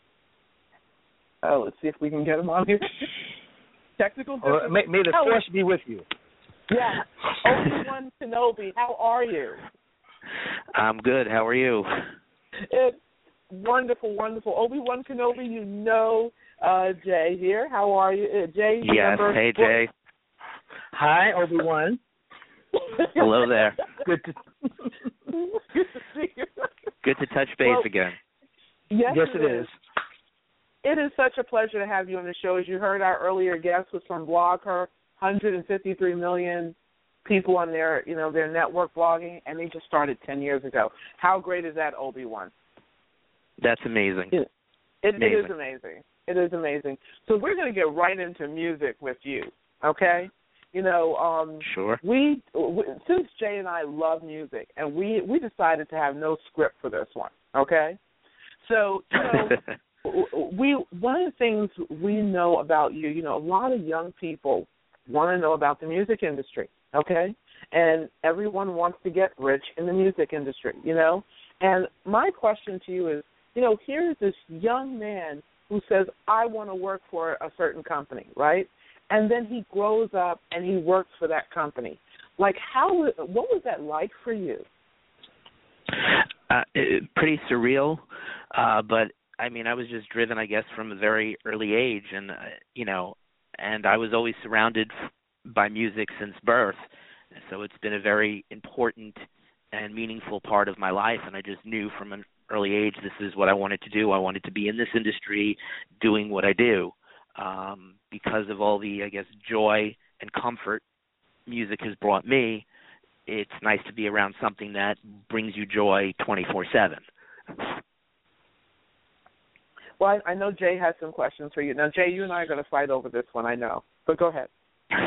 B: Oh, let's see if we can get him on here. Technical difficulties.
C: May, may the force be with you.
B: Yeah. Obi-Wan Kenobi, how are you?
E: I'm good. How are you?
B: It's wonderful, wonderful. Obi-Wan Kenobi, you know uh, Jay here. How are you? Uh, Jay,
E: yes.
B: Remember?
E: Hey, Jay.
C: Hi, Obi-Wan.
E: Hello there.
C: Good to
B: Good to see you.
E: Good to touch base
B: well,
E: again.
B: Yes,
C: yes
B: it,
C: it
B: is.
C: is.
B: It is such a pleasure to have you on the show. As you heard, our earlier guest was from BlogHer, one hundred fifty-three million people on their, you know, their network blogging, and they just started ten years ago. How great is that, Obi-Wan?
E: That's amazing.
B: It, it,
E: amazing.
B: it is amazing. It is amazing. So we're going to get right into music with you, okay? You know, um,
E: sure.
B: We, we since Jay and I love music, and we we decided to have no script for this one, okay? So, you know, we one of the things we know about you, you know, a lot of young people want to know about the music industry, okay? And everyone wants to get rich in the music industry, you know? And my question to you is, you know, here's this young man who says, I want to work for a certain company, right? And then he grows up and he works for that company. Like, how? What was that like for you?
E: Uh, it, pretty surreal, uh, but, I mean, I was just driven, I guess, from a very early age, and, uh, you know, and I was always surrounded f- by music since birth, so it's been a very important and meaningful part of my life, and I just knew from an early age this is what I wanted to do. I wanted to be in this industry doing what I do. Um, because of all the, I guess, joy and comfort music has brought me, it's nice to be around something that brings you joy twenty-four seven.
B: Well, I, I know Jay has some questions for you. Now, Jay, you and I are going to fight over this one, I know. But go ahead.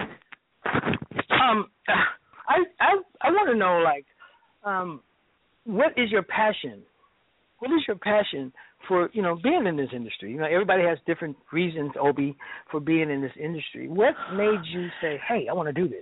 C: Um, I I I want to know, like, um, what is your passion? What is your passion for, you know, being in this industry? You know, everybody has different reasons, Obi, for being in this industry. What made you say, hey, I want to do this?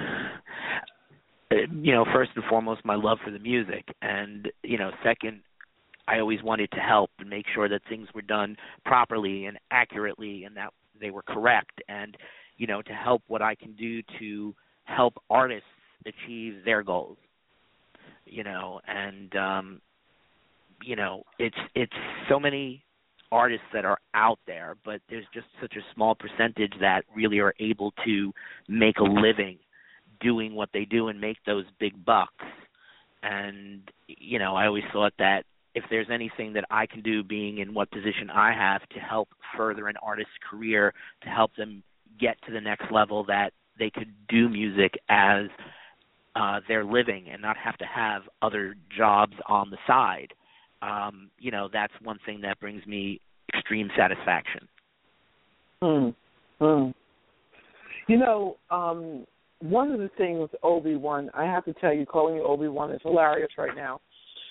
E: You know, first and foremost, my love for the music. And, you know, second, I always wanted to help and make sure that things were done properly and accurately and that they were correct. And, you know, to help what I can do to help artists achieve their goals. You know, and, um, you know, it's it's so many artists that are out there, but there's just such a small percentage that really are able to make a living doing what they do and make those big bucks. And, you know, I always thought that if there's anything that I can do being in what position I have to help further an artist's career, to help them get to the next level, that they could do music as uh, their living and not have to have other jobs on the side. Um, you know, that's one thing that brings me extreme satisfaction.
B: Hmm. Hmm. You know, um, one of the things, Obi-Wan, I have to tell you, calling you Obi-Wan is hilarious right now.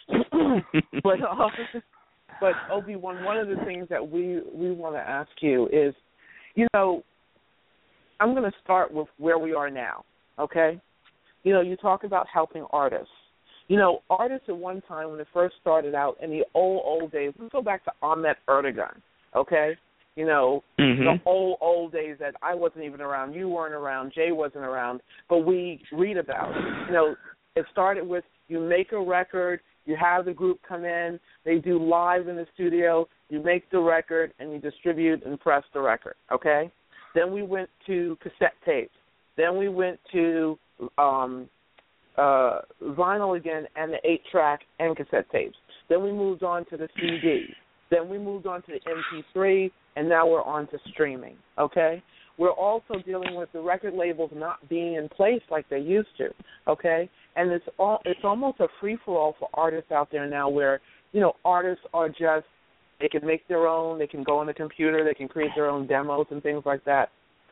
B: but uh, but Obi-Wan, one of the things that we, we want to ask you is, you know, I'm going to start with where we are now, okay? You know, you talk about helping artists. You know, artists at one time when they first started out in the old, old days, let's go back to Ahmet Ertegun, okay? You know,
E: mm-hmm.
B: the old, old days that I wasn't even around, you weren't around, Jay wasn't around, but we read about it. You know, it started with you make a record, you have the group come in, they do live in the studio, you make the record, and you distribute and press the record, okay? Then we went to cassette tapes. Then we went to um, uh, vinyl again and the eight-track and cassette tapes. Then we moved on to the C D. Then we moved on to the M P three, and now we're on to streaming, okay? We're also dealing with the record labels not being in place like they used to, okay? And it's all it's almost a free-for-all for artists out there now where, you know, artists are just, they can make their own, they can go on the computer, they can create their own demos and things like that.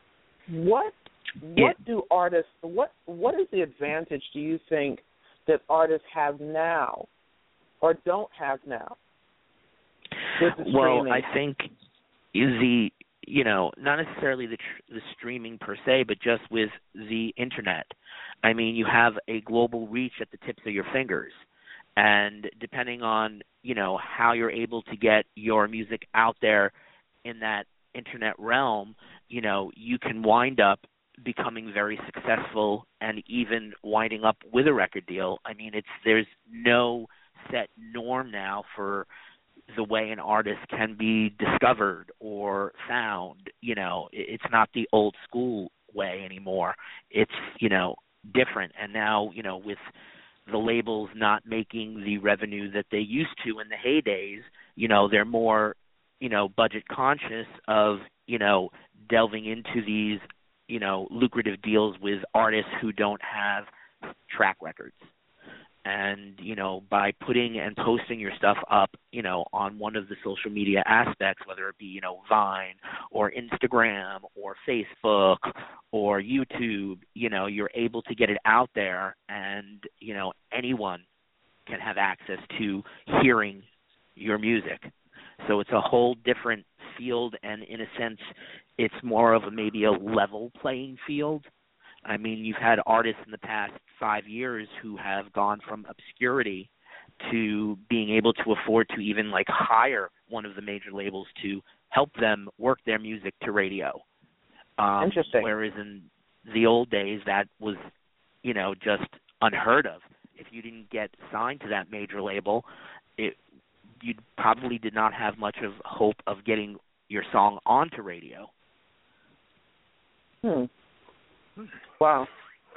B: What what
E: Yeah.
B: do artists what what is the advantage do you think that artists have now or don't have now with the
E: Well,
B: streaming?
E: I think the you know not necessarily the tr- the streaming per se, but just with the internet. I mean, you have a global reach at the tips of your fingers, and depending on you know how you're able to get your music out there in that internet realm, you know you can wind up becoming very successful and even winding up with a record deal. I mean, it's there's no set norm now for the way an artist can be discovered or found. You know, it- it's not the old school way anymore. It's, you know, different. And now, you know, with the labels not making the revenue that they used to in the heydays, you know, they're more, you know, budget conscious of, you know, delving into these, you know, lucrative deals with artists who don't have track records. And, you know, by putting and posting your stuff up, you know, on one of the social media aspects, whether it be, you know, Vine or Instagram or Facebook or YouTube, you know, you're able to get it out there and, you know, anyone can have access to hearing your music. So it's a whole different field, and in a sense, it's more of a maybe a level playing field. I mean, you've had artists in the past five years who have gone from obscurity to being able to afford to even like hire one of the major labels to help them work their music to radio. Um,
B: Interesting.
E: Whereas in the old days, that was, you know, just unheard of. If you didn't get signed to that major label, it you probably did not have much of hope of getting your song onto radio.
B: Hmm. Wow.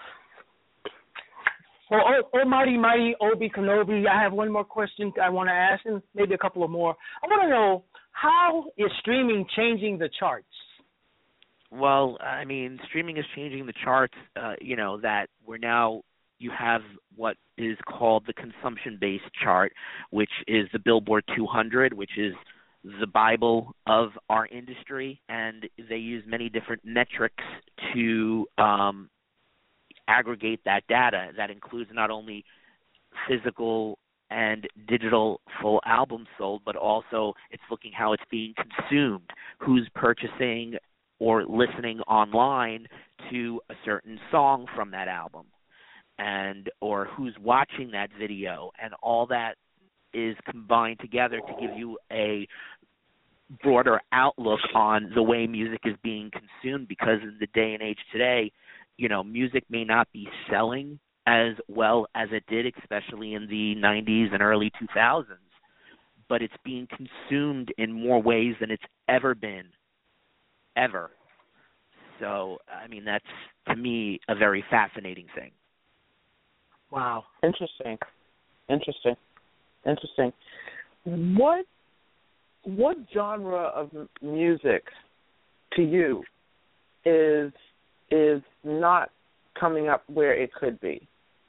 C: Well, oh, almighty, mighty Obi Kenobi, I have one more question I want to ask, and maybe a couple of more. I want to know, how is streaming changing the charts?
E: Well, I mean, streaming is changing the charts, uh, you know, that we're now, you have what is called the consumption-based chart, which is the Billboard two hundred, which is the Bible of our industry, and they use many different metrics to um, aggregate that data. That includes not only physical and digital full albums sold, but also it's looking how it's being consumed, who's purchasing or listening online to a certain song from that album, and or who's watching that video, and all that is combined together to give you a broader outlook on the way music is being consumed, because in the day and age today, you know, music may not be selling as well as it did, especially in the nineties and early two thousands, but it's being consumed in more ways than it's ever been, ever. So, I mean, that's, to me, a very fascinating thing.
C: Wow.
B: Interesting. Interesting. Interesting. What what genre of m- music to you is is not coming up where it could be?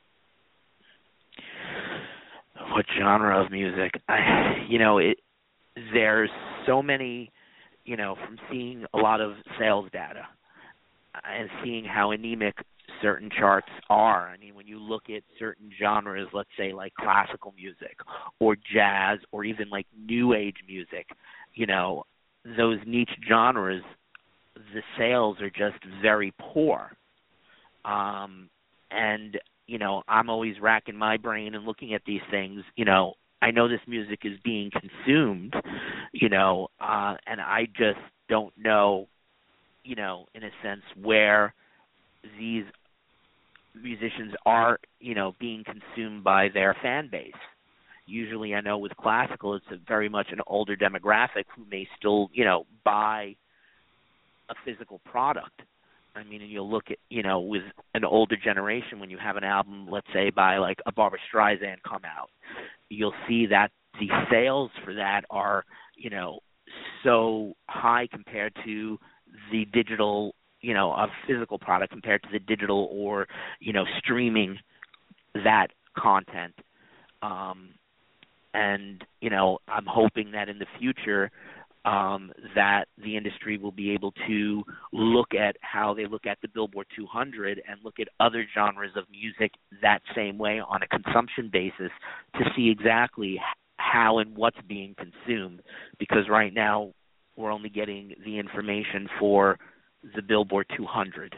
E: What genre of music? I, you know, it. There's so many, you know, from seeing a lot of sales data and seeing how anemic certain charts are. I mean, when you look at certain genres, let's say like classical music or jazz or even like new age music, you know, those niche genres, the sales are just very poor. Um, and, you know, I'm always racking my brain and looking at these things. You know, I know this music is being consumed, you know, uh, and I just don't know, you know, in a sense, where these musicians are, you know, being consumed by their fan base. Usually, I know with classical, it's a very much an older demographic who may still, you know, buy a physical product. I mean, and you'll look at, you know, with an older generation, when you have an album, let's say, by like a Barbra Streisand come out, you'll see that the sales for that are, you know, so high compared to the digital, you know, a physical product compared to the digital or, you know, streaming that content. Um, and, you know, I'm hoping that in the future, um, that the industry will be able to look at how they look at the Billboard two hundred and look at other genres of music that same way on a consumption basis to see exactly how and what's being consumed. Because right now we're only getting the information for the Billboard two hundred.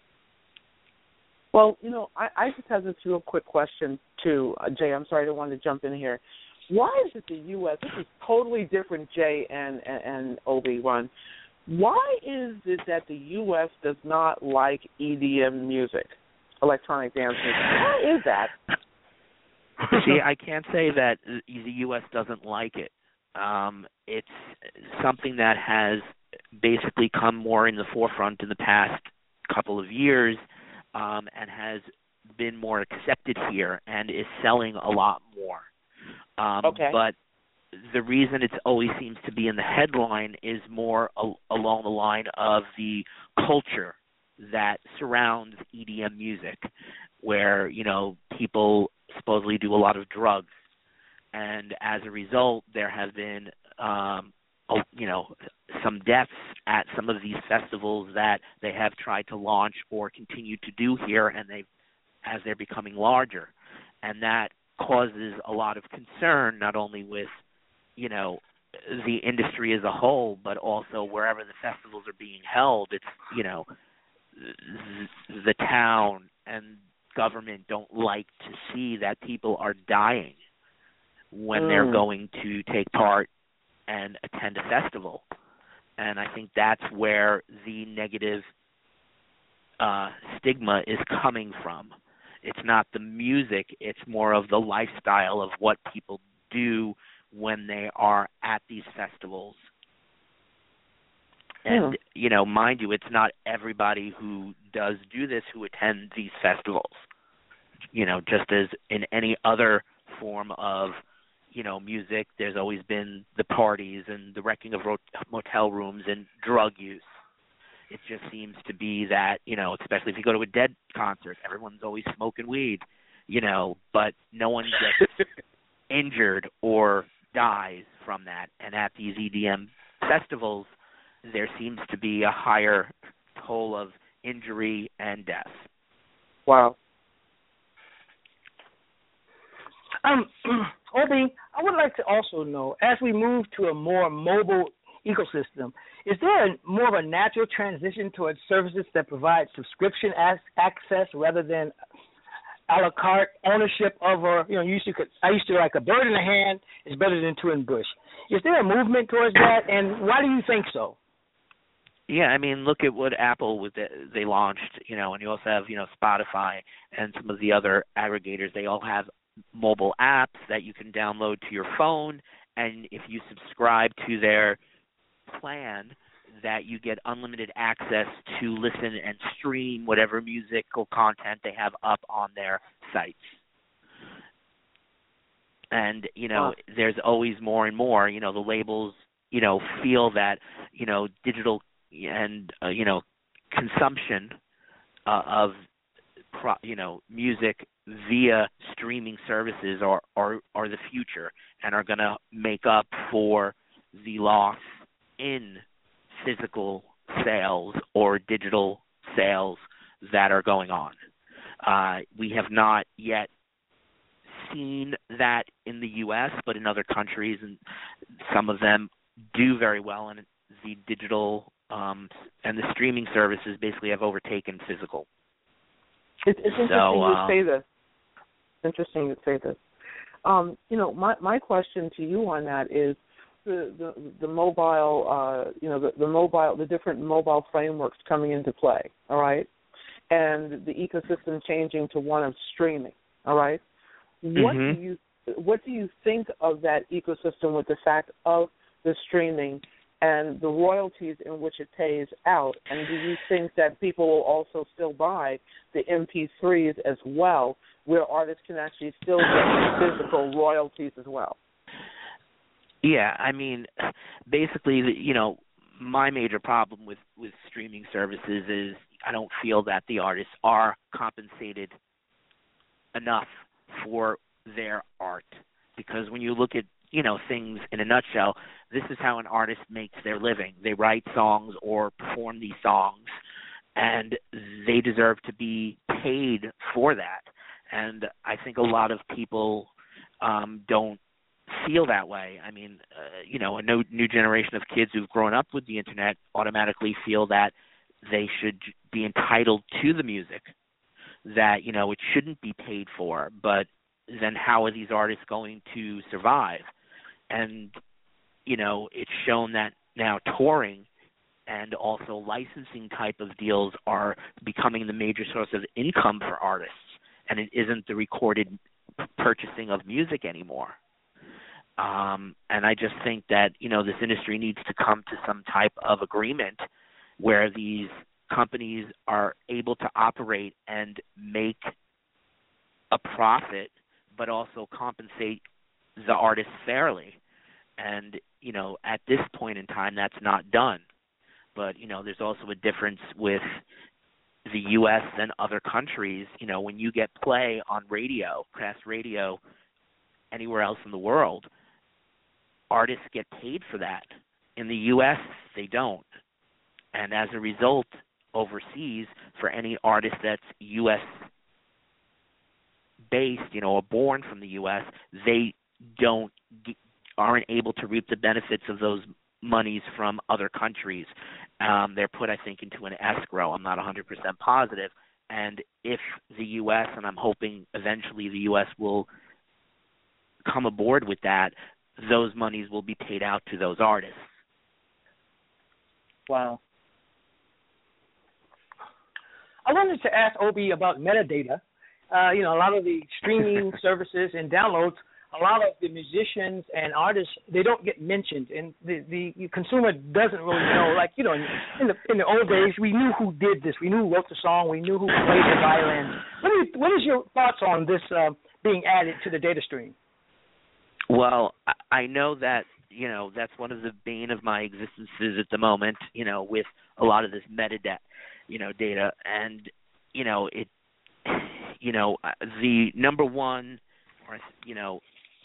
B: Well, you know, I, I just have this real quick question too, uh, Jay. I'm sorry, I don't want to jump in here. Why is it the U S? This is totally different, Jay and, and, and Obi-Wan. Why is it that the U S does not like E D M music, electronic dance music? Why is that?
E: See, I can't say that the U S doesn't like it. Um, it's something that has basically come more in the forefront in the past couple of years um, and has been more accepted here and is selling a lot more. Um,
B: okay.
E: But the reason it always seems to be in the headline is more al- along the line of the culture that surrounds E D M music, where, you know, people supposedly do a lot of drugs. And as a result, there have been, um, you know, some deaths at some of these festivals that they have tried to launch or continue to do here, and they, as they're becoming larger. And that causes a lot of concern, not only with, you know, the industry as a whole, but also wherever the festivals are being held. It's, you know, the town and government don't like to see that people are dying when mm. they're going to take part and attend a festival. And I think that's where the negative uh, stigma is coming from. It's not the music, it's more of the lifestyle of what people do when they are at these festivals. And, yeah. you know, mind you, it's not everybody who does do this who attend these festivals. You know, just as in any other form of, you know, music, there's always been the parties and the wrecking of motel rooms and drug use. It just seems to be that, you know, especially if you go to a Dead concert, everyone's always smoking weed, you know, but no one gets injured or dies from that. And at these E D M festivals, there seems to be a higher toll of injury and death.
B: Wow.
C: Um, Obi, I would like to also know, as we move to a more mobile ecosystem, is there a, more of a natural transition towards services that provide subscription as, access rather than a la carte ownership of a, you know, you used to, I used to like a bird in the hand is better than two in bush. Is there a movement towards that, and why do you think so?
E: Yeah, I mean, look at what Apple with the, they launched, you know, and you also have, you know, Spotify and some of the other aggregators. They all have mobile apps that you can download to your phone, and if you subscribe to their plan, that you get unlimited access to listen and stream whatever musical content they have up on their sites. And, you know, wow. there's always more and more, you know, the labels, you know, feel that, you know, digital and, uh, you know, consumption uh, of, pro, you know, music via streaming services are, are, are the future and are going to make up for the loss in physical sales or digital sales that are going on. Uh, we have not yet seen that in the U S, but in other countries, and some of them do very well, and the digital um, and the streaming services basically have overtaken physical.
B: It's, it's interesting
E: so,
B: you
E: uh,
B: say this. It's interesting you say this. Um, you know, my, my question to you on that is, The, the the mobile uh, you know the, the mobile the different mobile frameworks coming into play, all right, and the ecosystem changing to one of streaming, all right. What
E: mm-hmm.
B: do you what do you think of that ecosystem with the fact of the streaming and the royalties in which it pays out? And do you think that people will also still buy the M P threes as well, where artists can actually still get physical royalties as well?
E: Yeah, I mean, basically, you know, my major problem with, with streaming services is I don't feel that the artists are compensated enough for their art. Because when you look at you know, things in a nutshell, this is how an artist makes their living. They write songs or perform these songs, and they deserve to be paid for that. And I think a lot of people um, don't feel that way. I mean, uh, you know, a new, new generation of kids who've grown up with the Internet automatically feel that they should be entitled to the music, that, you know, it shouldn't be paid for. But then how are these artists going to survive? And, you know, it's shown that now touring and also licensing type of deals are becoming the major source of income for artists, and it isn't the recorded purchasing of music anymore. Um, and I just think that, you know, this industry needs to come to some type of agreement where these companies are able to operate and make a profit, but also compensate the artists fairly. And, you know, at this point in time, that's not done. But, you know, there's also a difference with the U S and other countries. You know, when you get play on radio, press radio, anywhere else in the world, artists get paid for that. In the U S, they don't. And as a result, overseas, for any artist that's U S based, you know, or born from the U S, they don't aren't able to reap the benefits of those monies from other countries. Um, they're put, I think, into an escrow. I'm not one hundred percent positive. And if the U S, and I'm hoping eventually the U S will come aboard with that, those monies will be paid out to those artists.
C: Wow. I wanted to ask Obi about metadata. Uh, you know, a lot of the streaming services and downloads, a lot of the musicians and artists, they don't get mentioned, and the, the consumer doesn't really know. Like, you know, in, in the in the old days, we knew who did this. We knew who wrote the song. We knew who played the violin. What, do you, what is your thoughts on this uh, being added to the data stream?
E: Well, I know that, you know, that's one of the bane of my existences at the moment, you know, with a lot of this metadata, you know, data. And, you know, it, you know, the number one, or, you know,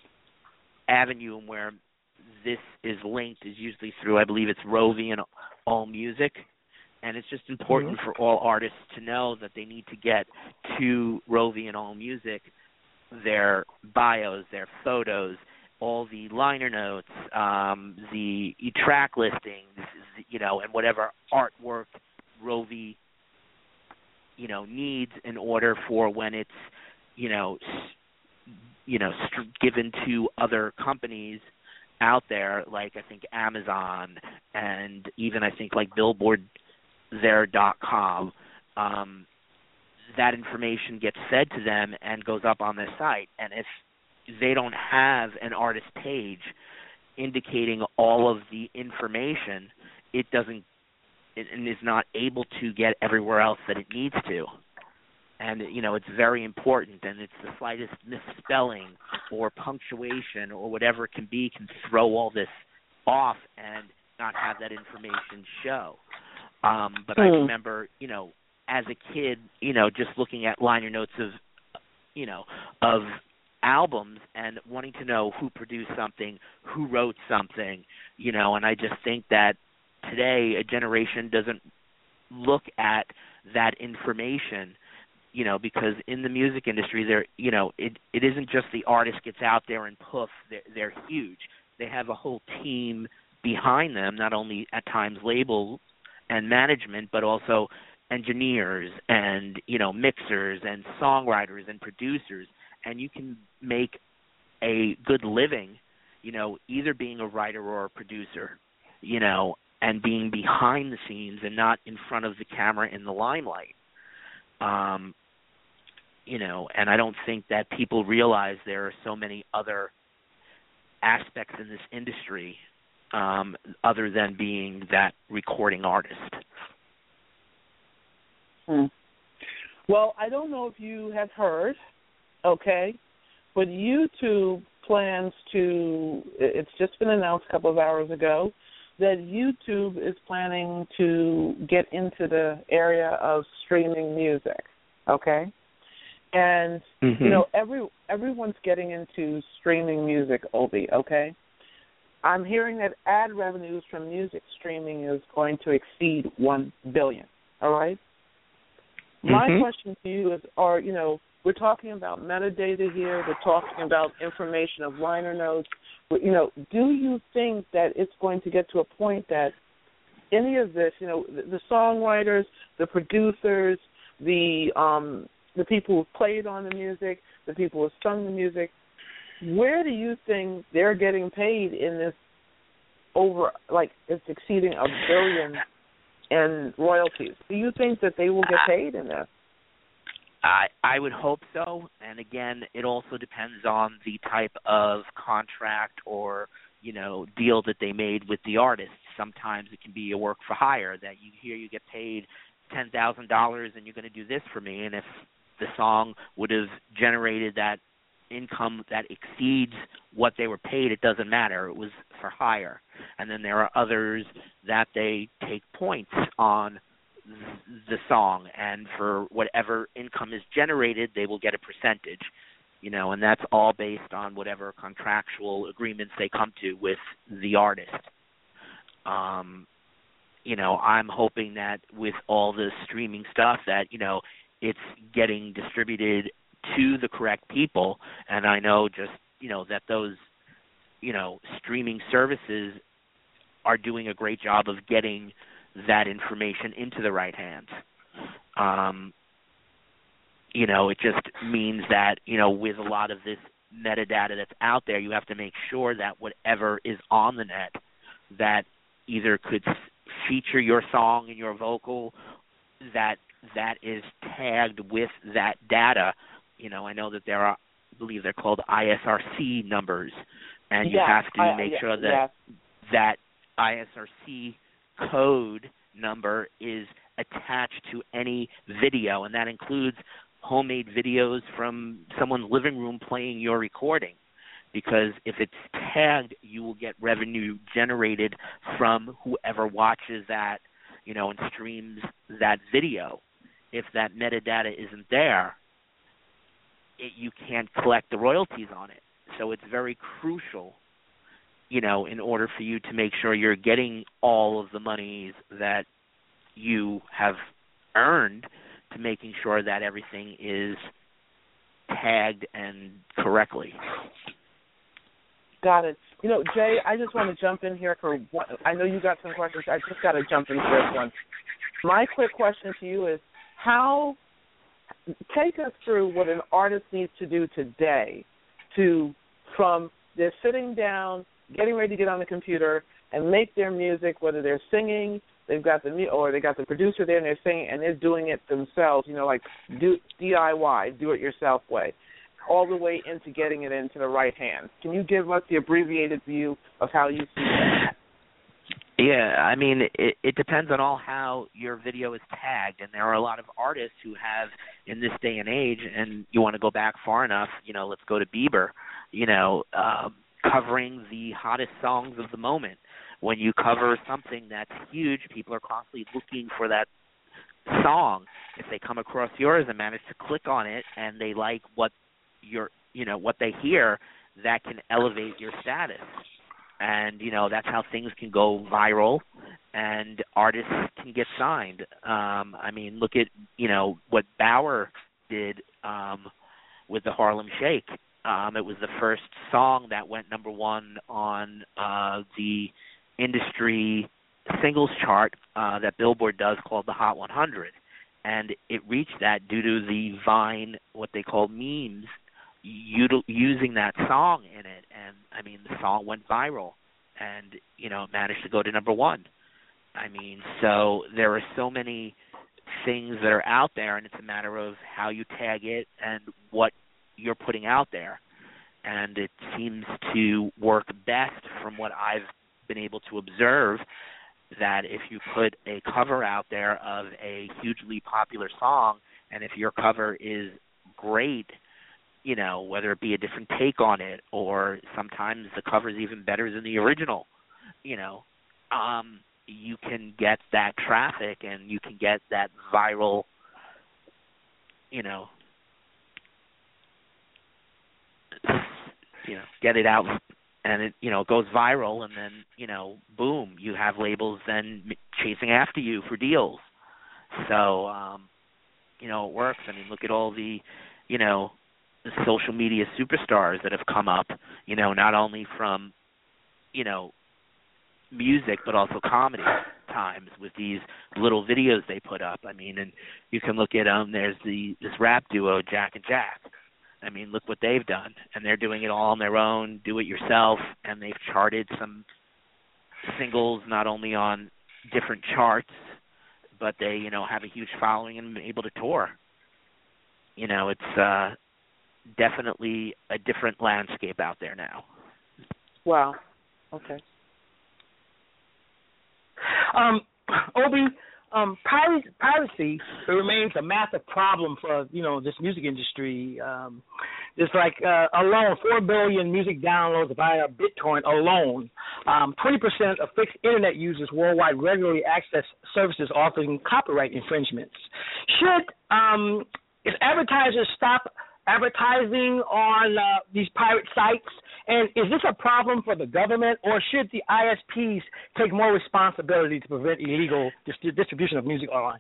E: avenue where this is linked is usually through, I believe it's Rovi and AllMusic. And it's just important mm-hmm. for all artists to know that they need to get to Rovi and AllMusic their bios, their photos, all the liner notes, um, the track listings, you know, and whatever artwork Rovi, you know, needs in order for when it's, you know, you know, st- given to other companies out there, like I think Amazon and even I think like Billboard there dot com. Um, that information gets fed to them and goes up on their site. And if they don't have an artist page indicating all of the information, it doesn't, it, and is not able to get everywhere else that it needs to. And, you know, it's very important, and it's the slightest misspelling or punctuation or whatever it can be can throw all this off and not have that information show. Um, but mm. I remember, you know, as a kid, you know, just looking at liner notes of, you know, of albums and wanting to know who produced something, who wrote something, you know, and I just think that today a generation doesn't look at that information, you know, because in the music industry, there, you know, it it isn't just the artist gets out there and poof, they're, they're huge. They have a whole team behind them, not only at times label and management, but also engineers and, you know, mixers and songwriters and producers. And you can make a good living, you know, either being a writer or a producer, you know, and being behind the scenes and not in front of the camera in the limelight. Um, you know, and I don't think that people realize there are so many other aspects in this industry um, other than being that recording artist.
B: Hmm. Well, I don't know if you have heard, okay, but YouTube plans to, it's just been announced a couple of hours ago, that YouTube is planning to get into the area of streaming music, okay? And
E: mm-hmm.
B: you know, every everyone's getting into streaming music, Obi, okay? I'm hearing that ad revenues from music streaming is going to exceed one billion dollars, all right?
E: Mm-hmm.
B: My question to you is, are, you know, we're talking about metadata here, we're talking about information of liner notes. But, you know, do you think that it's going to get to a point that any of this, you know, the, the songwriters, the producers, the um, the people who played on the music, the people who sung the music, where do you think they're getting paid in this over, like, it's exceeding a billion in royalties? Do you think that they will get paid in this?
E: I I would hope so. And again, it also depends on the type of contract or, you know, deal that they made with the artist. Sometimes it can be a work for hire, that you hear you get paid ten thousand dollars and you're going to do this for me. And if the song would have generated that income that exceeds what they were paid, it doesn't matter. It was for hire. And then there are others that they take points on the song, and for whatever income is generated, they will get a percentage, you know, and that's all based on whatever contractual agreements they come to with the artist. Um, you know, I'm hoping that with all the streaming stuff that, you know, it's getting distributed to the correct people, and I know just, you know, that those, you know, streaming services are doing a great job of getting that information into the right hands. Um, you know, it just means that, you know, with a lot of this metadata that's out there, you have to make sure that whatever is on the net that either could feature your song and your vocal, that that is tagged with that data. You know, I know that there are, I believe they're called I S R C numbers, and you
B: yeah,
E: have to
B: I,
E: make
B: yeah,
E: sure that
B: yeah.
E: that I S R C code number is attached to any video, and that includes homemade videos from someone's living room playing your recording, because if it's tagged, you will get revenue generated from whoever watches that, you know, and streams that video. If that metadata isn't there, it, you can't collect the royalties on it. So it's very crucial, you know, in order for you to make sure you're getting all of the monies that you have earned, to making sure that everything is tagged and correctly.
B: Got it. You know, Jay, I just want to jump in here for one. I know you got some questions. I just got to jump in for this one. My quick question to you is, how, take us through what an artist needs to do today to, from they're sitting down, getting ready to get on the computer and make their music, whether they're singing, they've got the or they got the producer there and they're singing and they're doing it themselves, you know, like do D I Y, do it yourself way, all the way into getting it into the right hands. Can you give us the abbreviated view of how you see that?
E: Yeah, I mean, it, it depends on all how your video is tagged, and there are a lot of artists who have, in this day and age, and you want to go back far enough, you know, let's go to Bieber, you know, uh, covering the hottest songs of the moment. When you cover something that's huge, people are constantly looking for that song. If they come across yours and manage to click on it, and they like what you're, you know, what they hear, that can elevate your status. And, you know, that's how things can go viral and artists can get signed. Um, I mean, look at, you know, what Bauer did um, with the Harlem Shake. Um, it was the first song that went number one on uh, the industry singles chart uh, that Billboard does, called the Hot one hundred. And it reached that due to the Vine, what they call memes, util- using that song in it. And, I mean, the song went viral and, you know, managed to go to number one. I mean, so there are so many things that are out there, and it's a matter of how you tag it and what you're putting out there. And it seems to work best, from what I've been able to observe, that if you put a cover out there of a hugely popular song, and if your cover is great, you know, whether it be a different take on it, or sometimes the cover is even better than the original, you know, um, you can get that traffic and you can get that viral, you know, you know, get it out, and it, you know, goes viral, and then, you know, boom, you have labels then chasing after you for deals. So, um, you know, it works. I mean, look at all the, you know, the social media superstars that have come up, you know, not only from, you know, music, but also comedy times with these little videos they put up. I mean, and you can look at um there's the this rap duo Jack and Jack. I mean, look what they've done, and they're doing it all on their own, do it yourself, and they've charted some singles not only on different charts, but they, you know, have a huge following and able to tour. You know, it's uh definitely a different landscape out there now.
B: Wow. Okay.
C: Um, Obi, um, piracy, piracy remains a massive problem for, you know, this music industry. Um, there's like uh, alone four billion music downloads via BitTorrent alone. Um, twenty percent of fixed internet users worldwide regularly access services offering copyright infringements. Should um, if advertisers stop advertising on uh, these pirate sites? And is this a problem for the government, or should the I S Ps take more responsibility to prevent illegal dis- distribution of music online?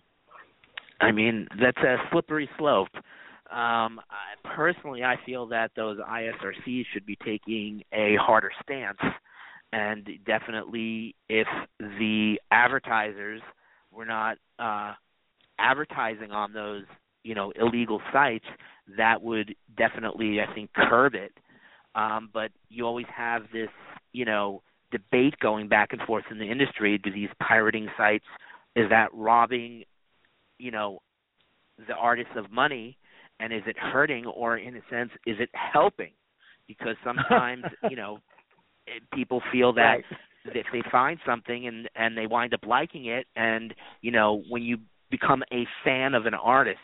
E: I mean, that's a slippery slope. Um, I, personally, I feel that those I S R Cs should be taking a harder stance. And definitely if the advertisers were not uh, advertising on those, you know, illegal sites, that would definitely, I think, curb it. Um, but you always have this, you know, debate going back and forth in the industry. Do these pirating sites, is that robbing, you know, the artists of money, and is it hurting, or in a sense, is it helping? Because sometimes, you know, people feel that
C: right.
E: if they find something and, and they wind up liking it, and, you know, when you become a fan of an artist,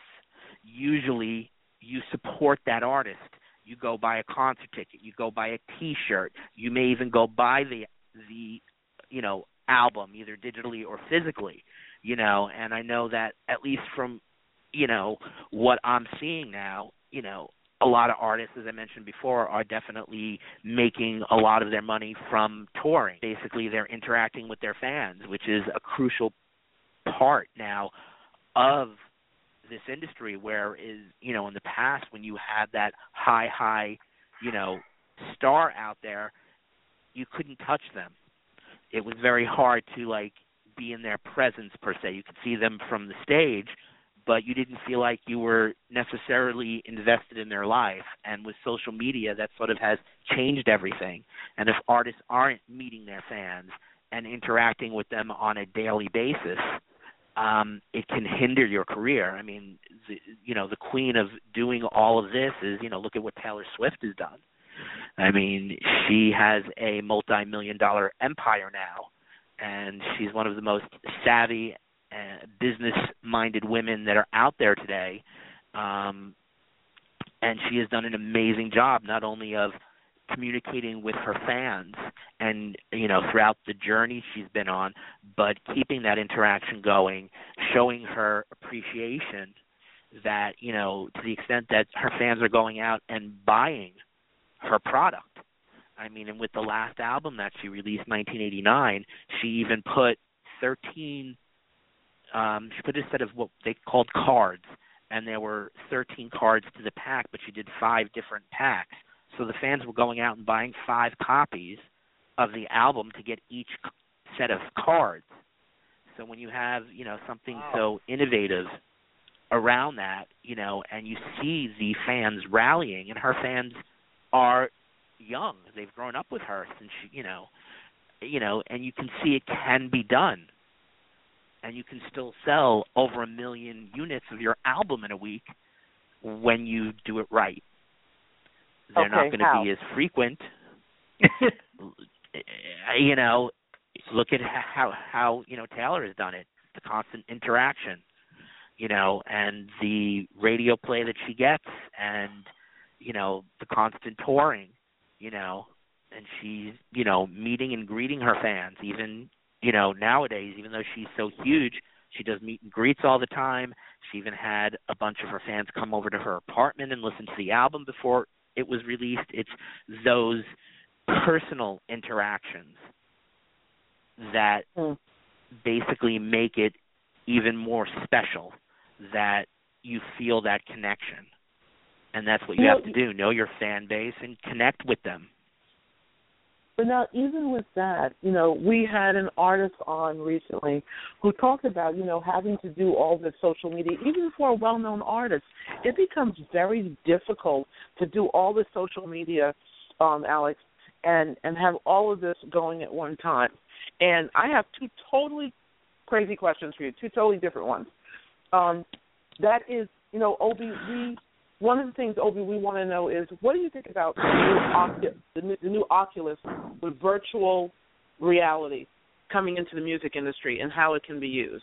E: usually you support that artist. You go buy a concert ticket. You go buy a T-shirt. You may even go buy the the you know album either digitally or physically. You know, and I know that at least from you know what I'm seeing now, you know, a lot of artists, as I mentioned before, are definitely making a lot of their money from touring. Basically, they're interacting with their fans, which is a crucial part now of this industry, where is, you know, in the past when you had that high, high, you know, star out there, you couldn't touch them. It was very hard to, like, be in their presence, per se. You could see them from the stage, but you didn't feel like you were necessarily invested in their life. And with social media, that sort of has changed everything. And if artists aren't meeting their fans and interacting with them on a daily basis, Um, it can hinder your career. I mean, the, you know, the queen of doing all of this is, you know, look at what Taylor Swift has done. I mean, she has a multi-million dollar empire now, and she's one of the most savvy, uh, business-minded women that are out there today. Um, and she has done an amazing job, not only of communicating with her fans and, you know, throughout the journey she's been on, but keeping that interaction going, showing her appreciation that, you know, to the extent that her fans are going out and buying her product. I mean, and with the last album that she released, nineteen eighty-nine, she even put thirteen, um, she put a set of what they called cards, and there were thirteen cards to the pack, but she did five different packs. So the fans were going out and buying five copies of the album to get each set of cards. So when you have, you know, something wow. so innovative around that, you know, and you see the fans rallying, and her fans are young. They've grown up with her since she, you know, you know, and you can see it can be done. And you can still sell over a million units of your album in a week when you do it right. They're
B: okay,
E: not going to be as frequent. You know, look at how, how, you know, Taylor has done it, the constant interaction, you know, and the radio play that she gets, and, you know, the constant touring, you know, and she's, you know, meeting and greeting her fans, even, you know, nowadays, even though she's so huge, she does meet and greets all the time. She even had a bunch of her fans come over to her apartment and listen to the album before it was released. It's those personal interactions that
B: mm.
E: basically make it even more special, that you feel that connection. And that's what you, you have know, to do, know your fan base and connect with them.
B: But now, even with that, you know, we had an artist on recently who talked about, you know, having to do all this social media. Even for a well-known artist, it becomes very difficult to do all this social media, um, Alex, and, and have all of this going at one time. And I have two totally crazy questions for you, two totally different ones. Um, that is, you know, Obi, we... One of the things, Obi, we want to know is, what do you think about the new, Ocu- the new, the new Oculus with virtual reality coming into the music industry and how it can be used?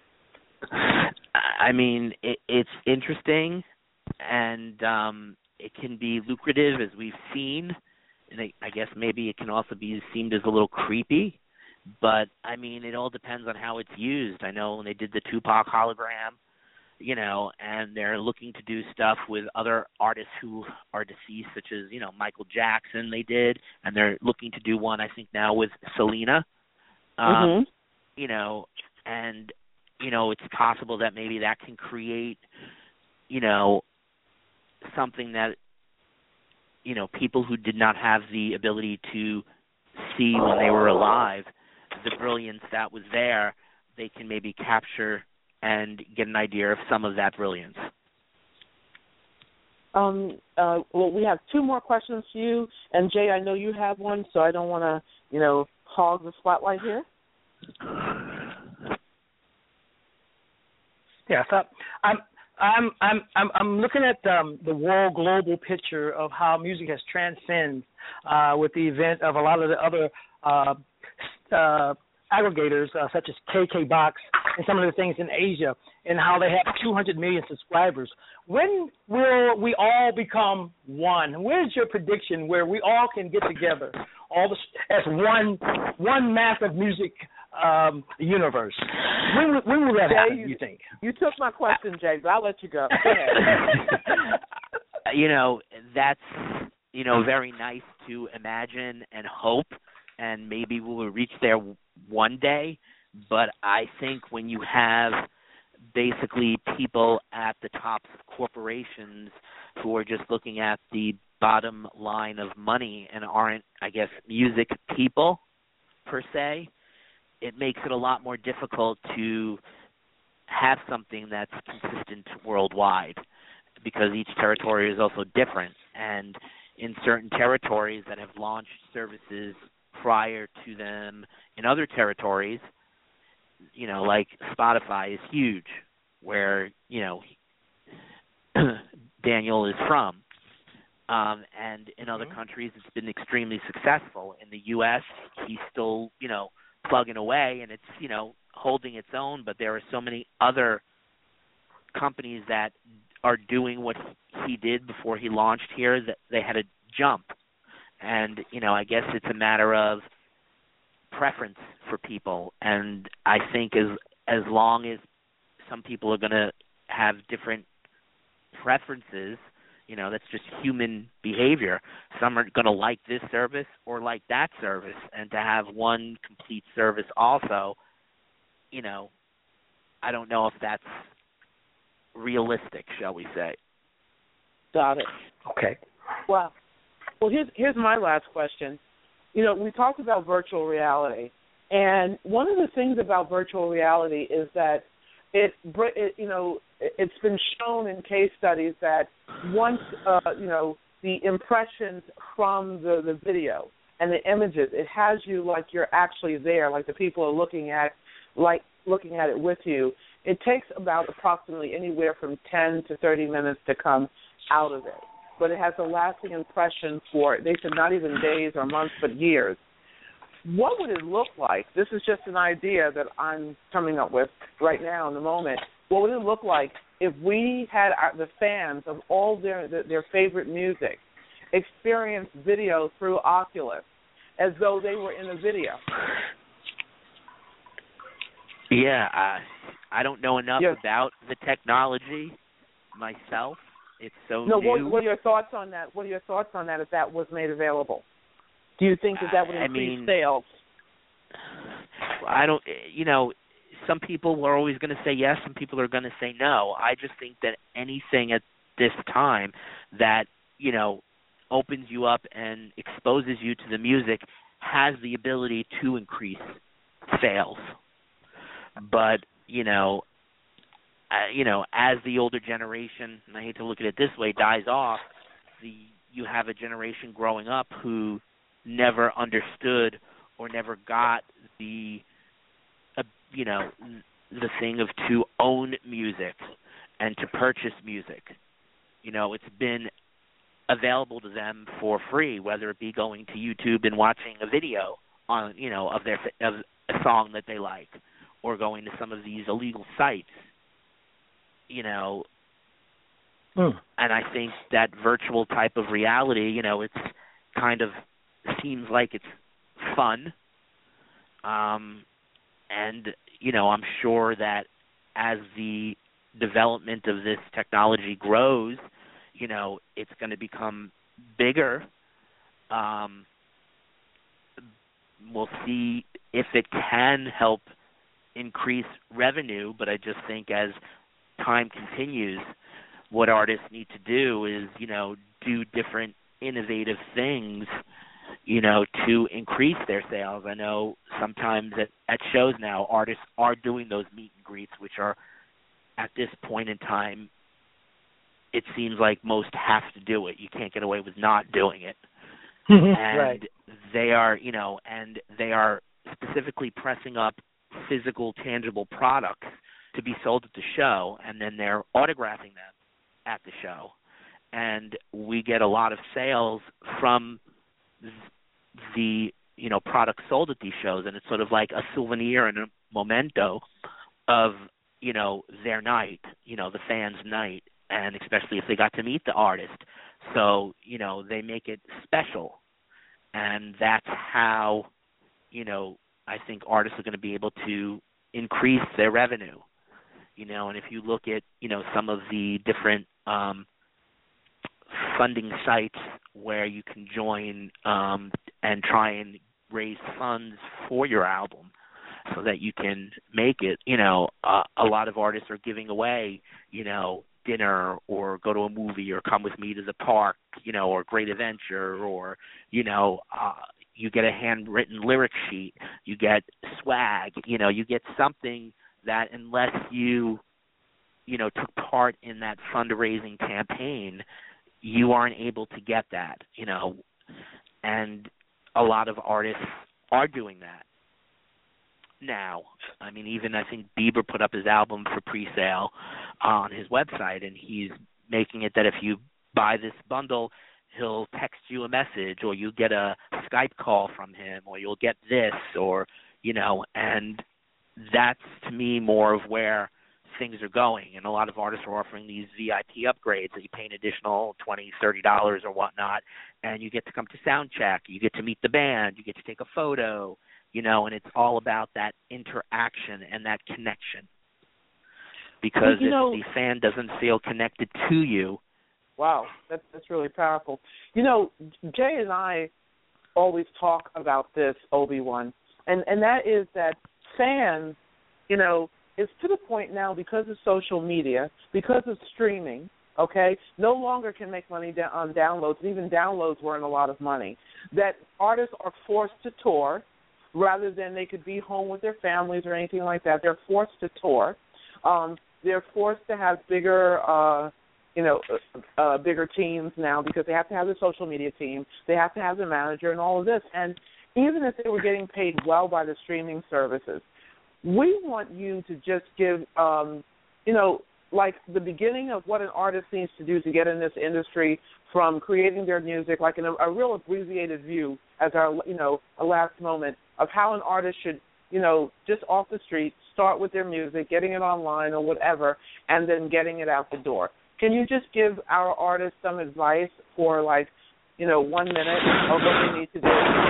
E: I mean, it, it's interesting, and um, it can be lucrative, as we've seen. And I, I guess maybe it can also be seen as a little creepy. But, I mean, it all depends on how it's used. I know when they did the Tupac hologram, you know, and they're looking to do stuff with other artists who are deceased, such as, you know, Michael Jackson they did, and they're looking to do one, I think, now with Selena. Um,
B: mm-hmm.
E: You know, and, you know, it's possible that maybe that can create, you know, something that, you know, people who did not have the ability to see when they were alive, the brilliance that was there, they can maybe capture and get an idea of some of that brilliance.
B: Um, uh, well, we have two more questions for you. And, Jay, I know you have one, so I don't want to, you know, hog the spotlight here.
C: Yeah, so I'm I'm I'm I'm I'm looking at um, the world global picture of how music has transcended uh, with the event of a lot of the other uh, uh, aggregators uh, such as K K Box and some of the things in Asia, and how they have two hundred million subscribers. When will we all become one? Where's your prediction where we all can get together, all the, as one one massive music um, universe? When, when will that
B: Jay,
C: happen,
B: you,
C: you think?
B: You took my question, Jay, but I'll let you go. Go ahead.
E: You know, that's, you know, very nice to imagine and hope, and maybe we will reach there one day. But I think when you have basically people at the tops of corporations who are just looking at the bottom line of money and aren't, I guess, music people per se, it makes it a lot more difficult to have something that's consistent worldwide, because each territory is also different. And in certain territories that have launched services prior to them in other territories, you know, like Spotify is huge, where, you know, Daniel is from. Um, and in other mm-hmm. countries, it's been extremely successful. In the U S, he's still, you know, plugging away, and it's, you know, holding its own. But there are so many other companies that are doing what he did before he launched here that they had to jump. And, you know, I guess it's a matter of preference for people. And I think as as long as some people are going to have different preferences, you know, that's just human behavior. Some are going to like this service or like that service, and to have one complete service also, you know, I don't know if that's realistic, shall we say.
B: Got it.
C: Okay.
B: Wow. Well, here's here's my last question. You know, we talked about virtual reality, and one of the things about virtual reality is that it, it you know, it's been shown in case studies that once, uh, you know, the impressions from the, the video and the images, it has you like you're actually there, like the people are looking at, like looking at it with you. It takes about approximately anywhere from ten to thirty minutes to come out of it. But it has a lasting impression for, they said, not even days or months, but years. What would it look like? This is just an idea that I'm coming up with right now in the moment. What would it look like if we had our, the fans of all their, their favorite music experience video through Oculus as though they were in a video?
E: Yeah, I, I don't know enough
B: yes.
E: about the technology myself, It's so
B: no,
E: new.
B: What, what are your thoughts on that? What are your thoughts on that if that was made available? Do you think that that would increase
E: I mean,
B: sales?
E: I don't, you know, some people are always going to say yes, some people are going to say no. I just think that anything at this time that, you know, opens you up and exposes you to the music has the ability to increase sales. But, you know, uh, you know, as the older generation, and I hate to look at it this way, dies off, the you have a generation growing up who never understood or never got the, uh, you know, the thing of to own music and to purchase music. You know, it's been available to them for free, whether it be going to YouTube and watching a video on, you know, of their of a song that they like, or going to some of these illegal sites. You know,
C: mm.
E: and I think that virtual type of reality, you know, it's kind of seems like it's fun. Um, and, you know, I'm sure that as the development of this technology grows, you know, it's going to become bigger. Um, we'll see if it can help increase revenue, but I just think as time continues, what artists need to do is, you know, do different innovative things, you know, to increase their sales. I know sometimes at, at shows now, artists are doing those meet and greets, which are, at this point in time, it seems like most have to do it. You can't get away with not doing it. And
C: right.
E: they are, you know, and they are specifically pressing up physical, tangible products to be sold at the show, and then they're autographing them at the show. And we get a lot of sales from the, you know, products sold at these shows, and it's sort of like a souvenir and a memento of, you know, their night, you know, the fans' night, and especially if they got to meet the artist. So, you know, they make it special. And that's how, you know, I think artists are going to be able to increase their revenue. You know, and if you look at, you know, some of the different um, funding sites where you can join um, and try and raise funds for your album so that you can make it, you know, uh, a lot of artists are giving away, you know, dinner or go to a movie or come with me to the park, you know, or Great Adventure, or, you know, uh, you get a handwritten lyric sheet, you get swag, you know, you get something that unless you, you know, took part in that fundraising campaign, you aren't able to get that, you know. And a lot of artists are doing that now. I mean, even I think Bieber put up his album for pre-sale on his website, and he's making it that if you buy this bundle, he'll text you a message, or you get a Skype call from him, or you'll get this, or, you know, and that's, to me, more of where things are going. And a lot of artists are offering these V I P upgrades that you pay an additional twenty dollars, thirty dollars or whatnot, and you get to come to sound check, you get to meet the band, you get to take a photo, you know, and it's all about that interaction and that connection. Because
B: you
E: if
B: know,
E: the fan doesn't feel connected to you.
B: Wow, that's, that's really powerful. You know, Jay and I always talk about this, Obi-Wan, and, and that is that fans, you know, it's to the point now because of social media, because of streaming, okay, no longer can make money da- on downloads, and even downloads weren't a lot of money, that artists are forced to tour rather than they could be home with their families or anything like that. They're forced to tour. Um, they're forced to have bigger, uh, you know, uh, uh, bigger teams now because they have to have the social media team. They have to have the manager and all of this. And even if they were getting paid well by the streaming services, we want you to just give, um, you know, like the beginning of what an artist needs to do to get in this industry, from creating their music, like in a, a real abbreviated view as our, you know, a last moment of how an artist should, you know, just off the street, start with their music, getting it online or whatever, and then getting it out the door. Can you just give our artists some advice for, like, you know, one minute of what they need to do?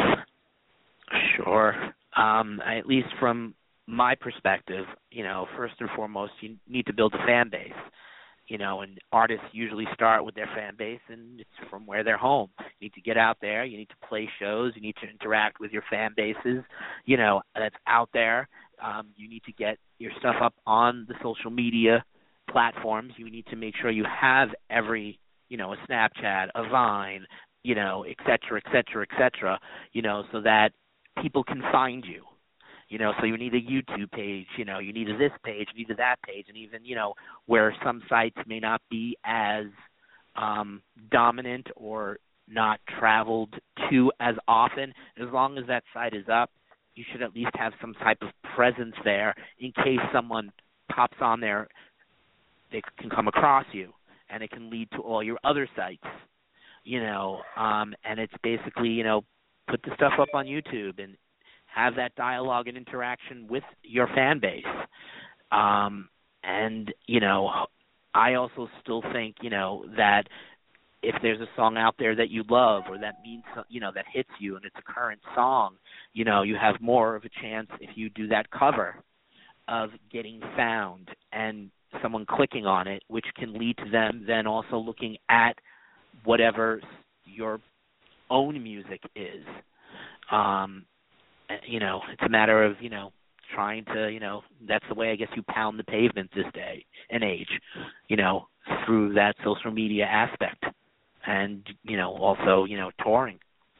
E: Sure. Um, at least from my perspective, you know, first and foremost, you need to build a fan base. You know, and artists usually start with their fan base, and it's from where they're home. You need to get out there. You need to play shows. You need to interact with your fan bases, you know, that's out there. Um, you need to get your stuff up on the social media platforms. You need to make sure you have every, you know, a Snapchat, a Vine, you know, et cetera, et cetera, et cetera, you know, so that people can find you. You know, so you need a YouTube page, you know, you need a this page, you need a that page, and even, you know, where some sites may not be as um, dominant or not traveled to as often, as long as that site is up, you should at least have some type of presence there in case someone pops on there, they can come across you, and it can lead to all your other sites, you know, um, and it's basically, you know, put the stuff up on YouTube and have that dialogue and interaction with your fan base. Um, and, you know, I also still think, you know, that if there's a song out there that you love or that means, you know, that hits you and it's a current song, you know, you have more of a chance if you do that cover of getting found and someone clicking on it, which can lead to them then also looking at whatever your own music is. Um, You know, it's a matter of, you know, trying to, you know, that's the way I guess you pound the pavement this day and age, you know, through that social media aspect and, you know, also, you know, touring.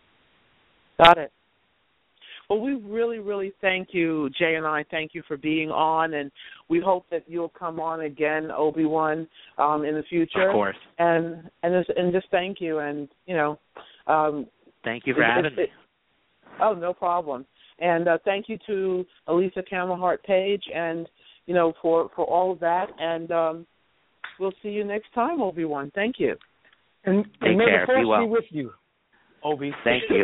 B: Got it. Well, we really, really thank you, Jay and I. Thank you for being on, and we hope that you'll come on again, Obi-Wan, um, in the future.
E: Of course.
B: And and just, and just thank you, and, you know. Um,
E: thank you for
B: it,
E: having
B: it,
E: me.
B: It, oh, no problem. And uh, thank you to Elisa Camelhart Page, and you know for, for all of that. And um, we'll see you next time, Obi-Wan. Thank you.
C: And,
E: Take
C: and may
E: care.
C: the force
E: Be well.
C: be with you, Obi.
E: Thank you.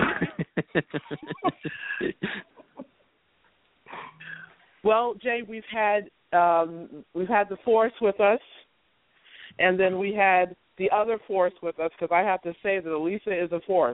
B: Well, Jay, we've had um, we've had the force with us, and then we had the other force with us, because I have to say that Elisa is a force.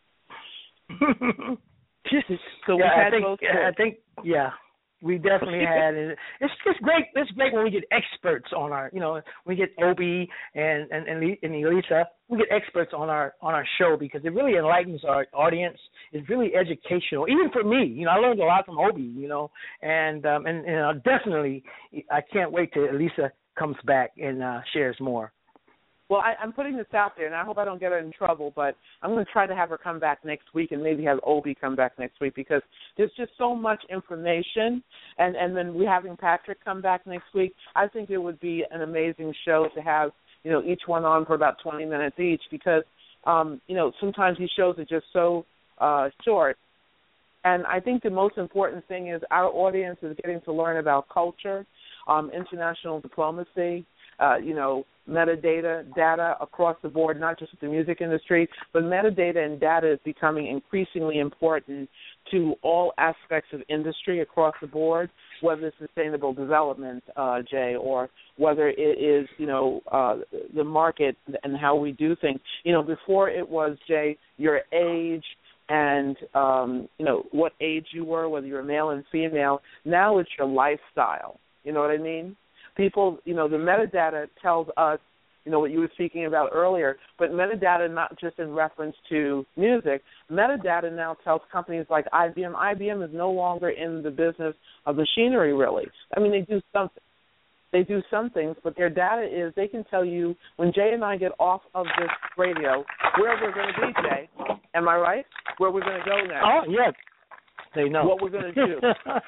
B: So we
C: yeah,
B: had
C: I think,
B: both.
C: I think, yeah, we definitely had. And it's just great. It's great when we get experts on our, you know, we get Obi and and and, and Elisa. We get experts on our on our show because it really enlightens our audience. It's really educational, even for me. You know, I learned a lot from Obi. You know, and um, and, and uh, definitely, I can't wait till Elisa comes back and uh, shares more.
B: Well, I, I'm putting this out there, and I hope I don't get her in trouble, but I'm going to try to have her come back next week and maybe have Obi come back next week, because there's just so much information, and, and then we having Patrick come back next week. I think it would be an amazing show to have, you know, each one on for about twenty minutes each, because, um, you know, sometimes these shows are just so uh, short. And I think the most important thing is our audience is getting to learn about culture, um, international diplomacy, uh, you know, metadata, data across the board, not just with the music industry, but metadata and data is becoming increasingly important to all aspects of industry across the board, whether it's sustainable development, uh, Jay, or whether it is, you know, uh, the market and how we do things. You know, before it was, Jay, your age and, um, you know, what age you were, whether you're male and female. Now it's your lifestyle. You know what I mean? People, you know, the metadata tells us, you know, what you were speaking about earlier, but metadata not just in reference to music. Metadata now tells companies like I B M. I B M is no longer in the business of machinery, really. I mean, they do something. They do some things, but their data is they can tell you when Jay and I get off of this radio where we're going to be, Jay. Am I right? Where we're going to go next.
C: Oh, yeah. They know.
B: What we're going to do.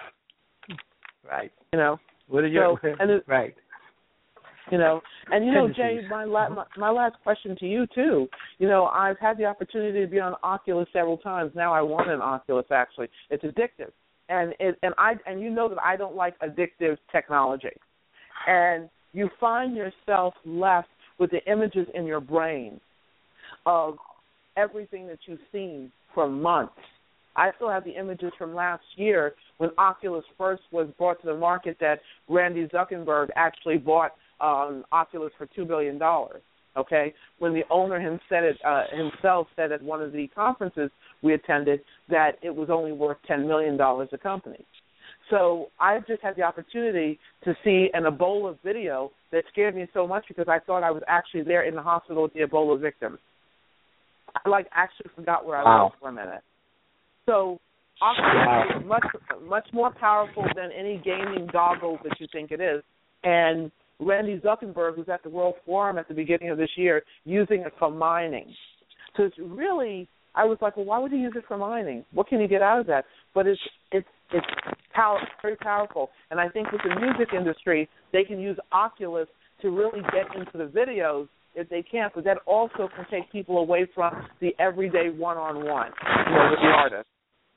C: Right.
B: You know.
C: What are you?
B: So, and it,
C: right.
B: You know, and you know, Jay, my, la- my my last question to you too. You know, I've had the opportunity to be on Oculus several times. Now I want an Oculus. Actually, it's addictive, and it, and I and you know that I don't like addictive technology, and you find yourself left with the images in your brain of everything that you've seen for months. I still have the images from last year when Oculus first was brought to the market, that Randy Zuckerberg actually bought um, Oculus for two billion dollars, okay? When the owner him said it, uh, himself said at one of the conferences we attended that it was only worth ten million dollars a company. So I just had the opportunity to see an Ebola video that scared me so much because I thought I was actually there in the hospital with the Ebola victims. I, like, actually forgot where I
C: wow.
B: was for a minute. So Oculus is much, much more powerful than any gaming goggles that you think it is. And Randy Zuckerberg, who's at the World Forum at the beginning of this year, using it for mining. So it's really, I was like, well, why would he use it for mining? What can he get out of that? But it's it's it's power, very powerful. And I think with the music industry, they can use Oculus to really get into the videos if they can, but that also can take people away from the everyday one-on-one, you know, with the artist.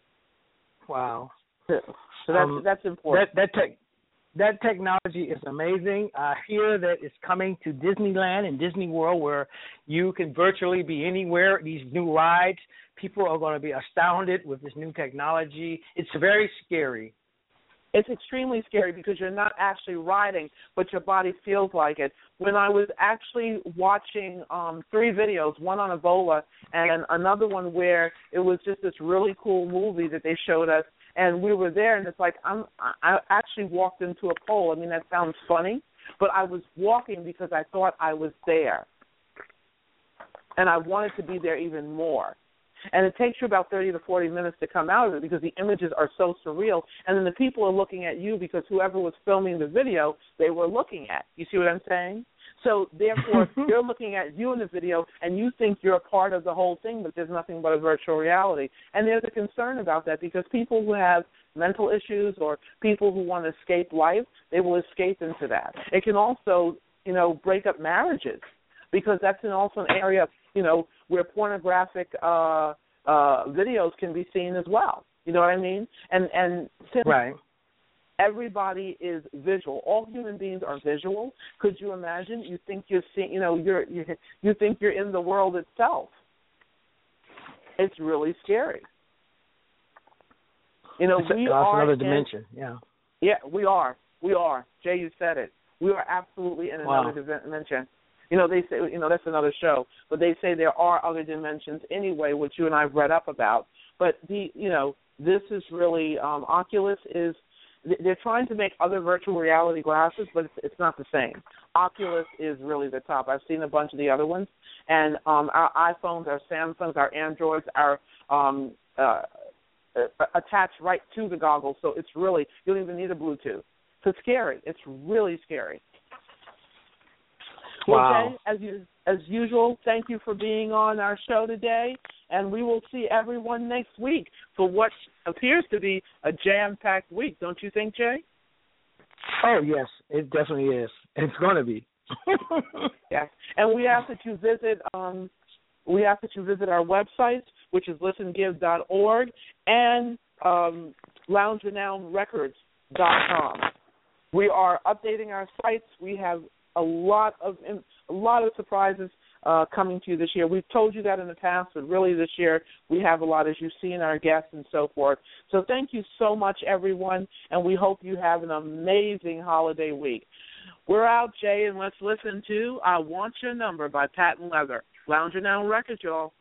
C: Wow.
B: So that's
C: um,
B: that's important.
C: That that tech. That technology is amazing. I hear that it's coming to Disneyland and Disney World where you can virtually be anywhere. These new rides, people are going to be astounded with this new technology. It's very scary.
B: It's extremely scary because you're not actually riding, but your body feels like it. When I was actually watching um, three videos, one on Ebola and another one where it was just this really cool movie that they showed us, and we were there, and it's like I'm, I actually walked into a pole. I mean, that sounds funny, but I was walking because I thought I was there, and I wanted to be there even more. And it takes you about thirty to forty minutes to come out of it because the images are so surreal, and then the people are looking at you because whoever was filming the video, they were looking at. You see what I'm saying? So, therefore, they're looking at you in the video, and you think you're a part of the whole thing, but there's nothing but a virtual reality. And there's a concern about that because people who have mental issues or people who want to escape life, they will escape into that. It can also, you know, break up marriages because that's an, also an area, you know, where pornographic uh, uh, videos can be seen as well. You know what I mean? And and since
C: right.
B: everybody is visual, all human beings are visual. Could you imagine? You think you're seeing, you know, you're you, you think you're in the world itself. It's really scary. You know,
C: it's
B: we
C: a,
B: are
C: another
B: in,
C: dimension. Yeah.
B: Yeah, we are. We are. Jay, you said it. We are absolutely in
C: wow.
B: another dimension. You know, they say, you know, that's another show, but they say there are other dimensions anyway, which you and I have read up about. But, the, you know, this is really, um, Oculus is, they're trying to make other virtual reality glasses, but it's, it's not the same. Oculus is really the top. I've seen a bunch of the other ones, and um, our iPhones, our Samsungs, our Androids are um, uh, attached right to the goggles, so it's really, you don't even need a Bluetooth. So it's scary. It's really scary.
C: Wow.
B: Well, Jay, as, you, as usual, thank you for being on our show today, and we will see everyone next week for what appears to be a jam-packed week. Don't you think, Jay?
C: Oh, yes, it definitely is. It's going to be.
B: Yes, and we ask that you visit um, we ask that you visit our website, which is listen give dot org, and um, lounge renown records dot com. We are updating our sites. We have a lot of a lot of surprises uh, coming to you this year. We've told you that in the past, but really this year we have a lot, as you see in our guests and so forth. So thank you so much, everyone, and we hope you have an amazing holiday week. We're out, Jay, and let's listen to I Want Your Number by Patent Leather. Lounge Renown Records, y'all.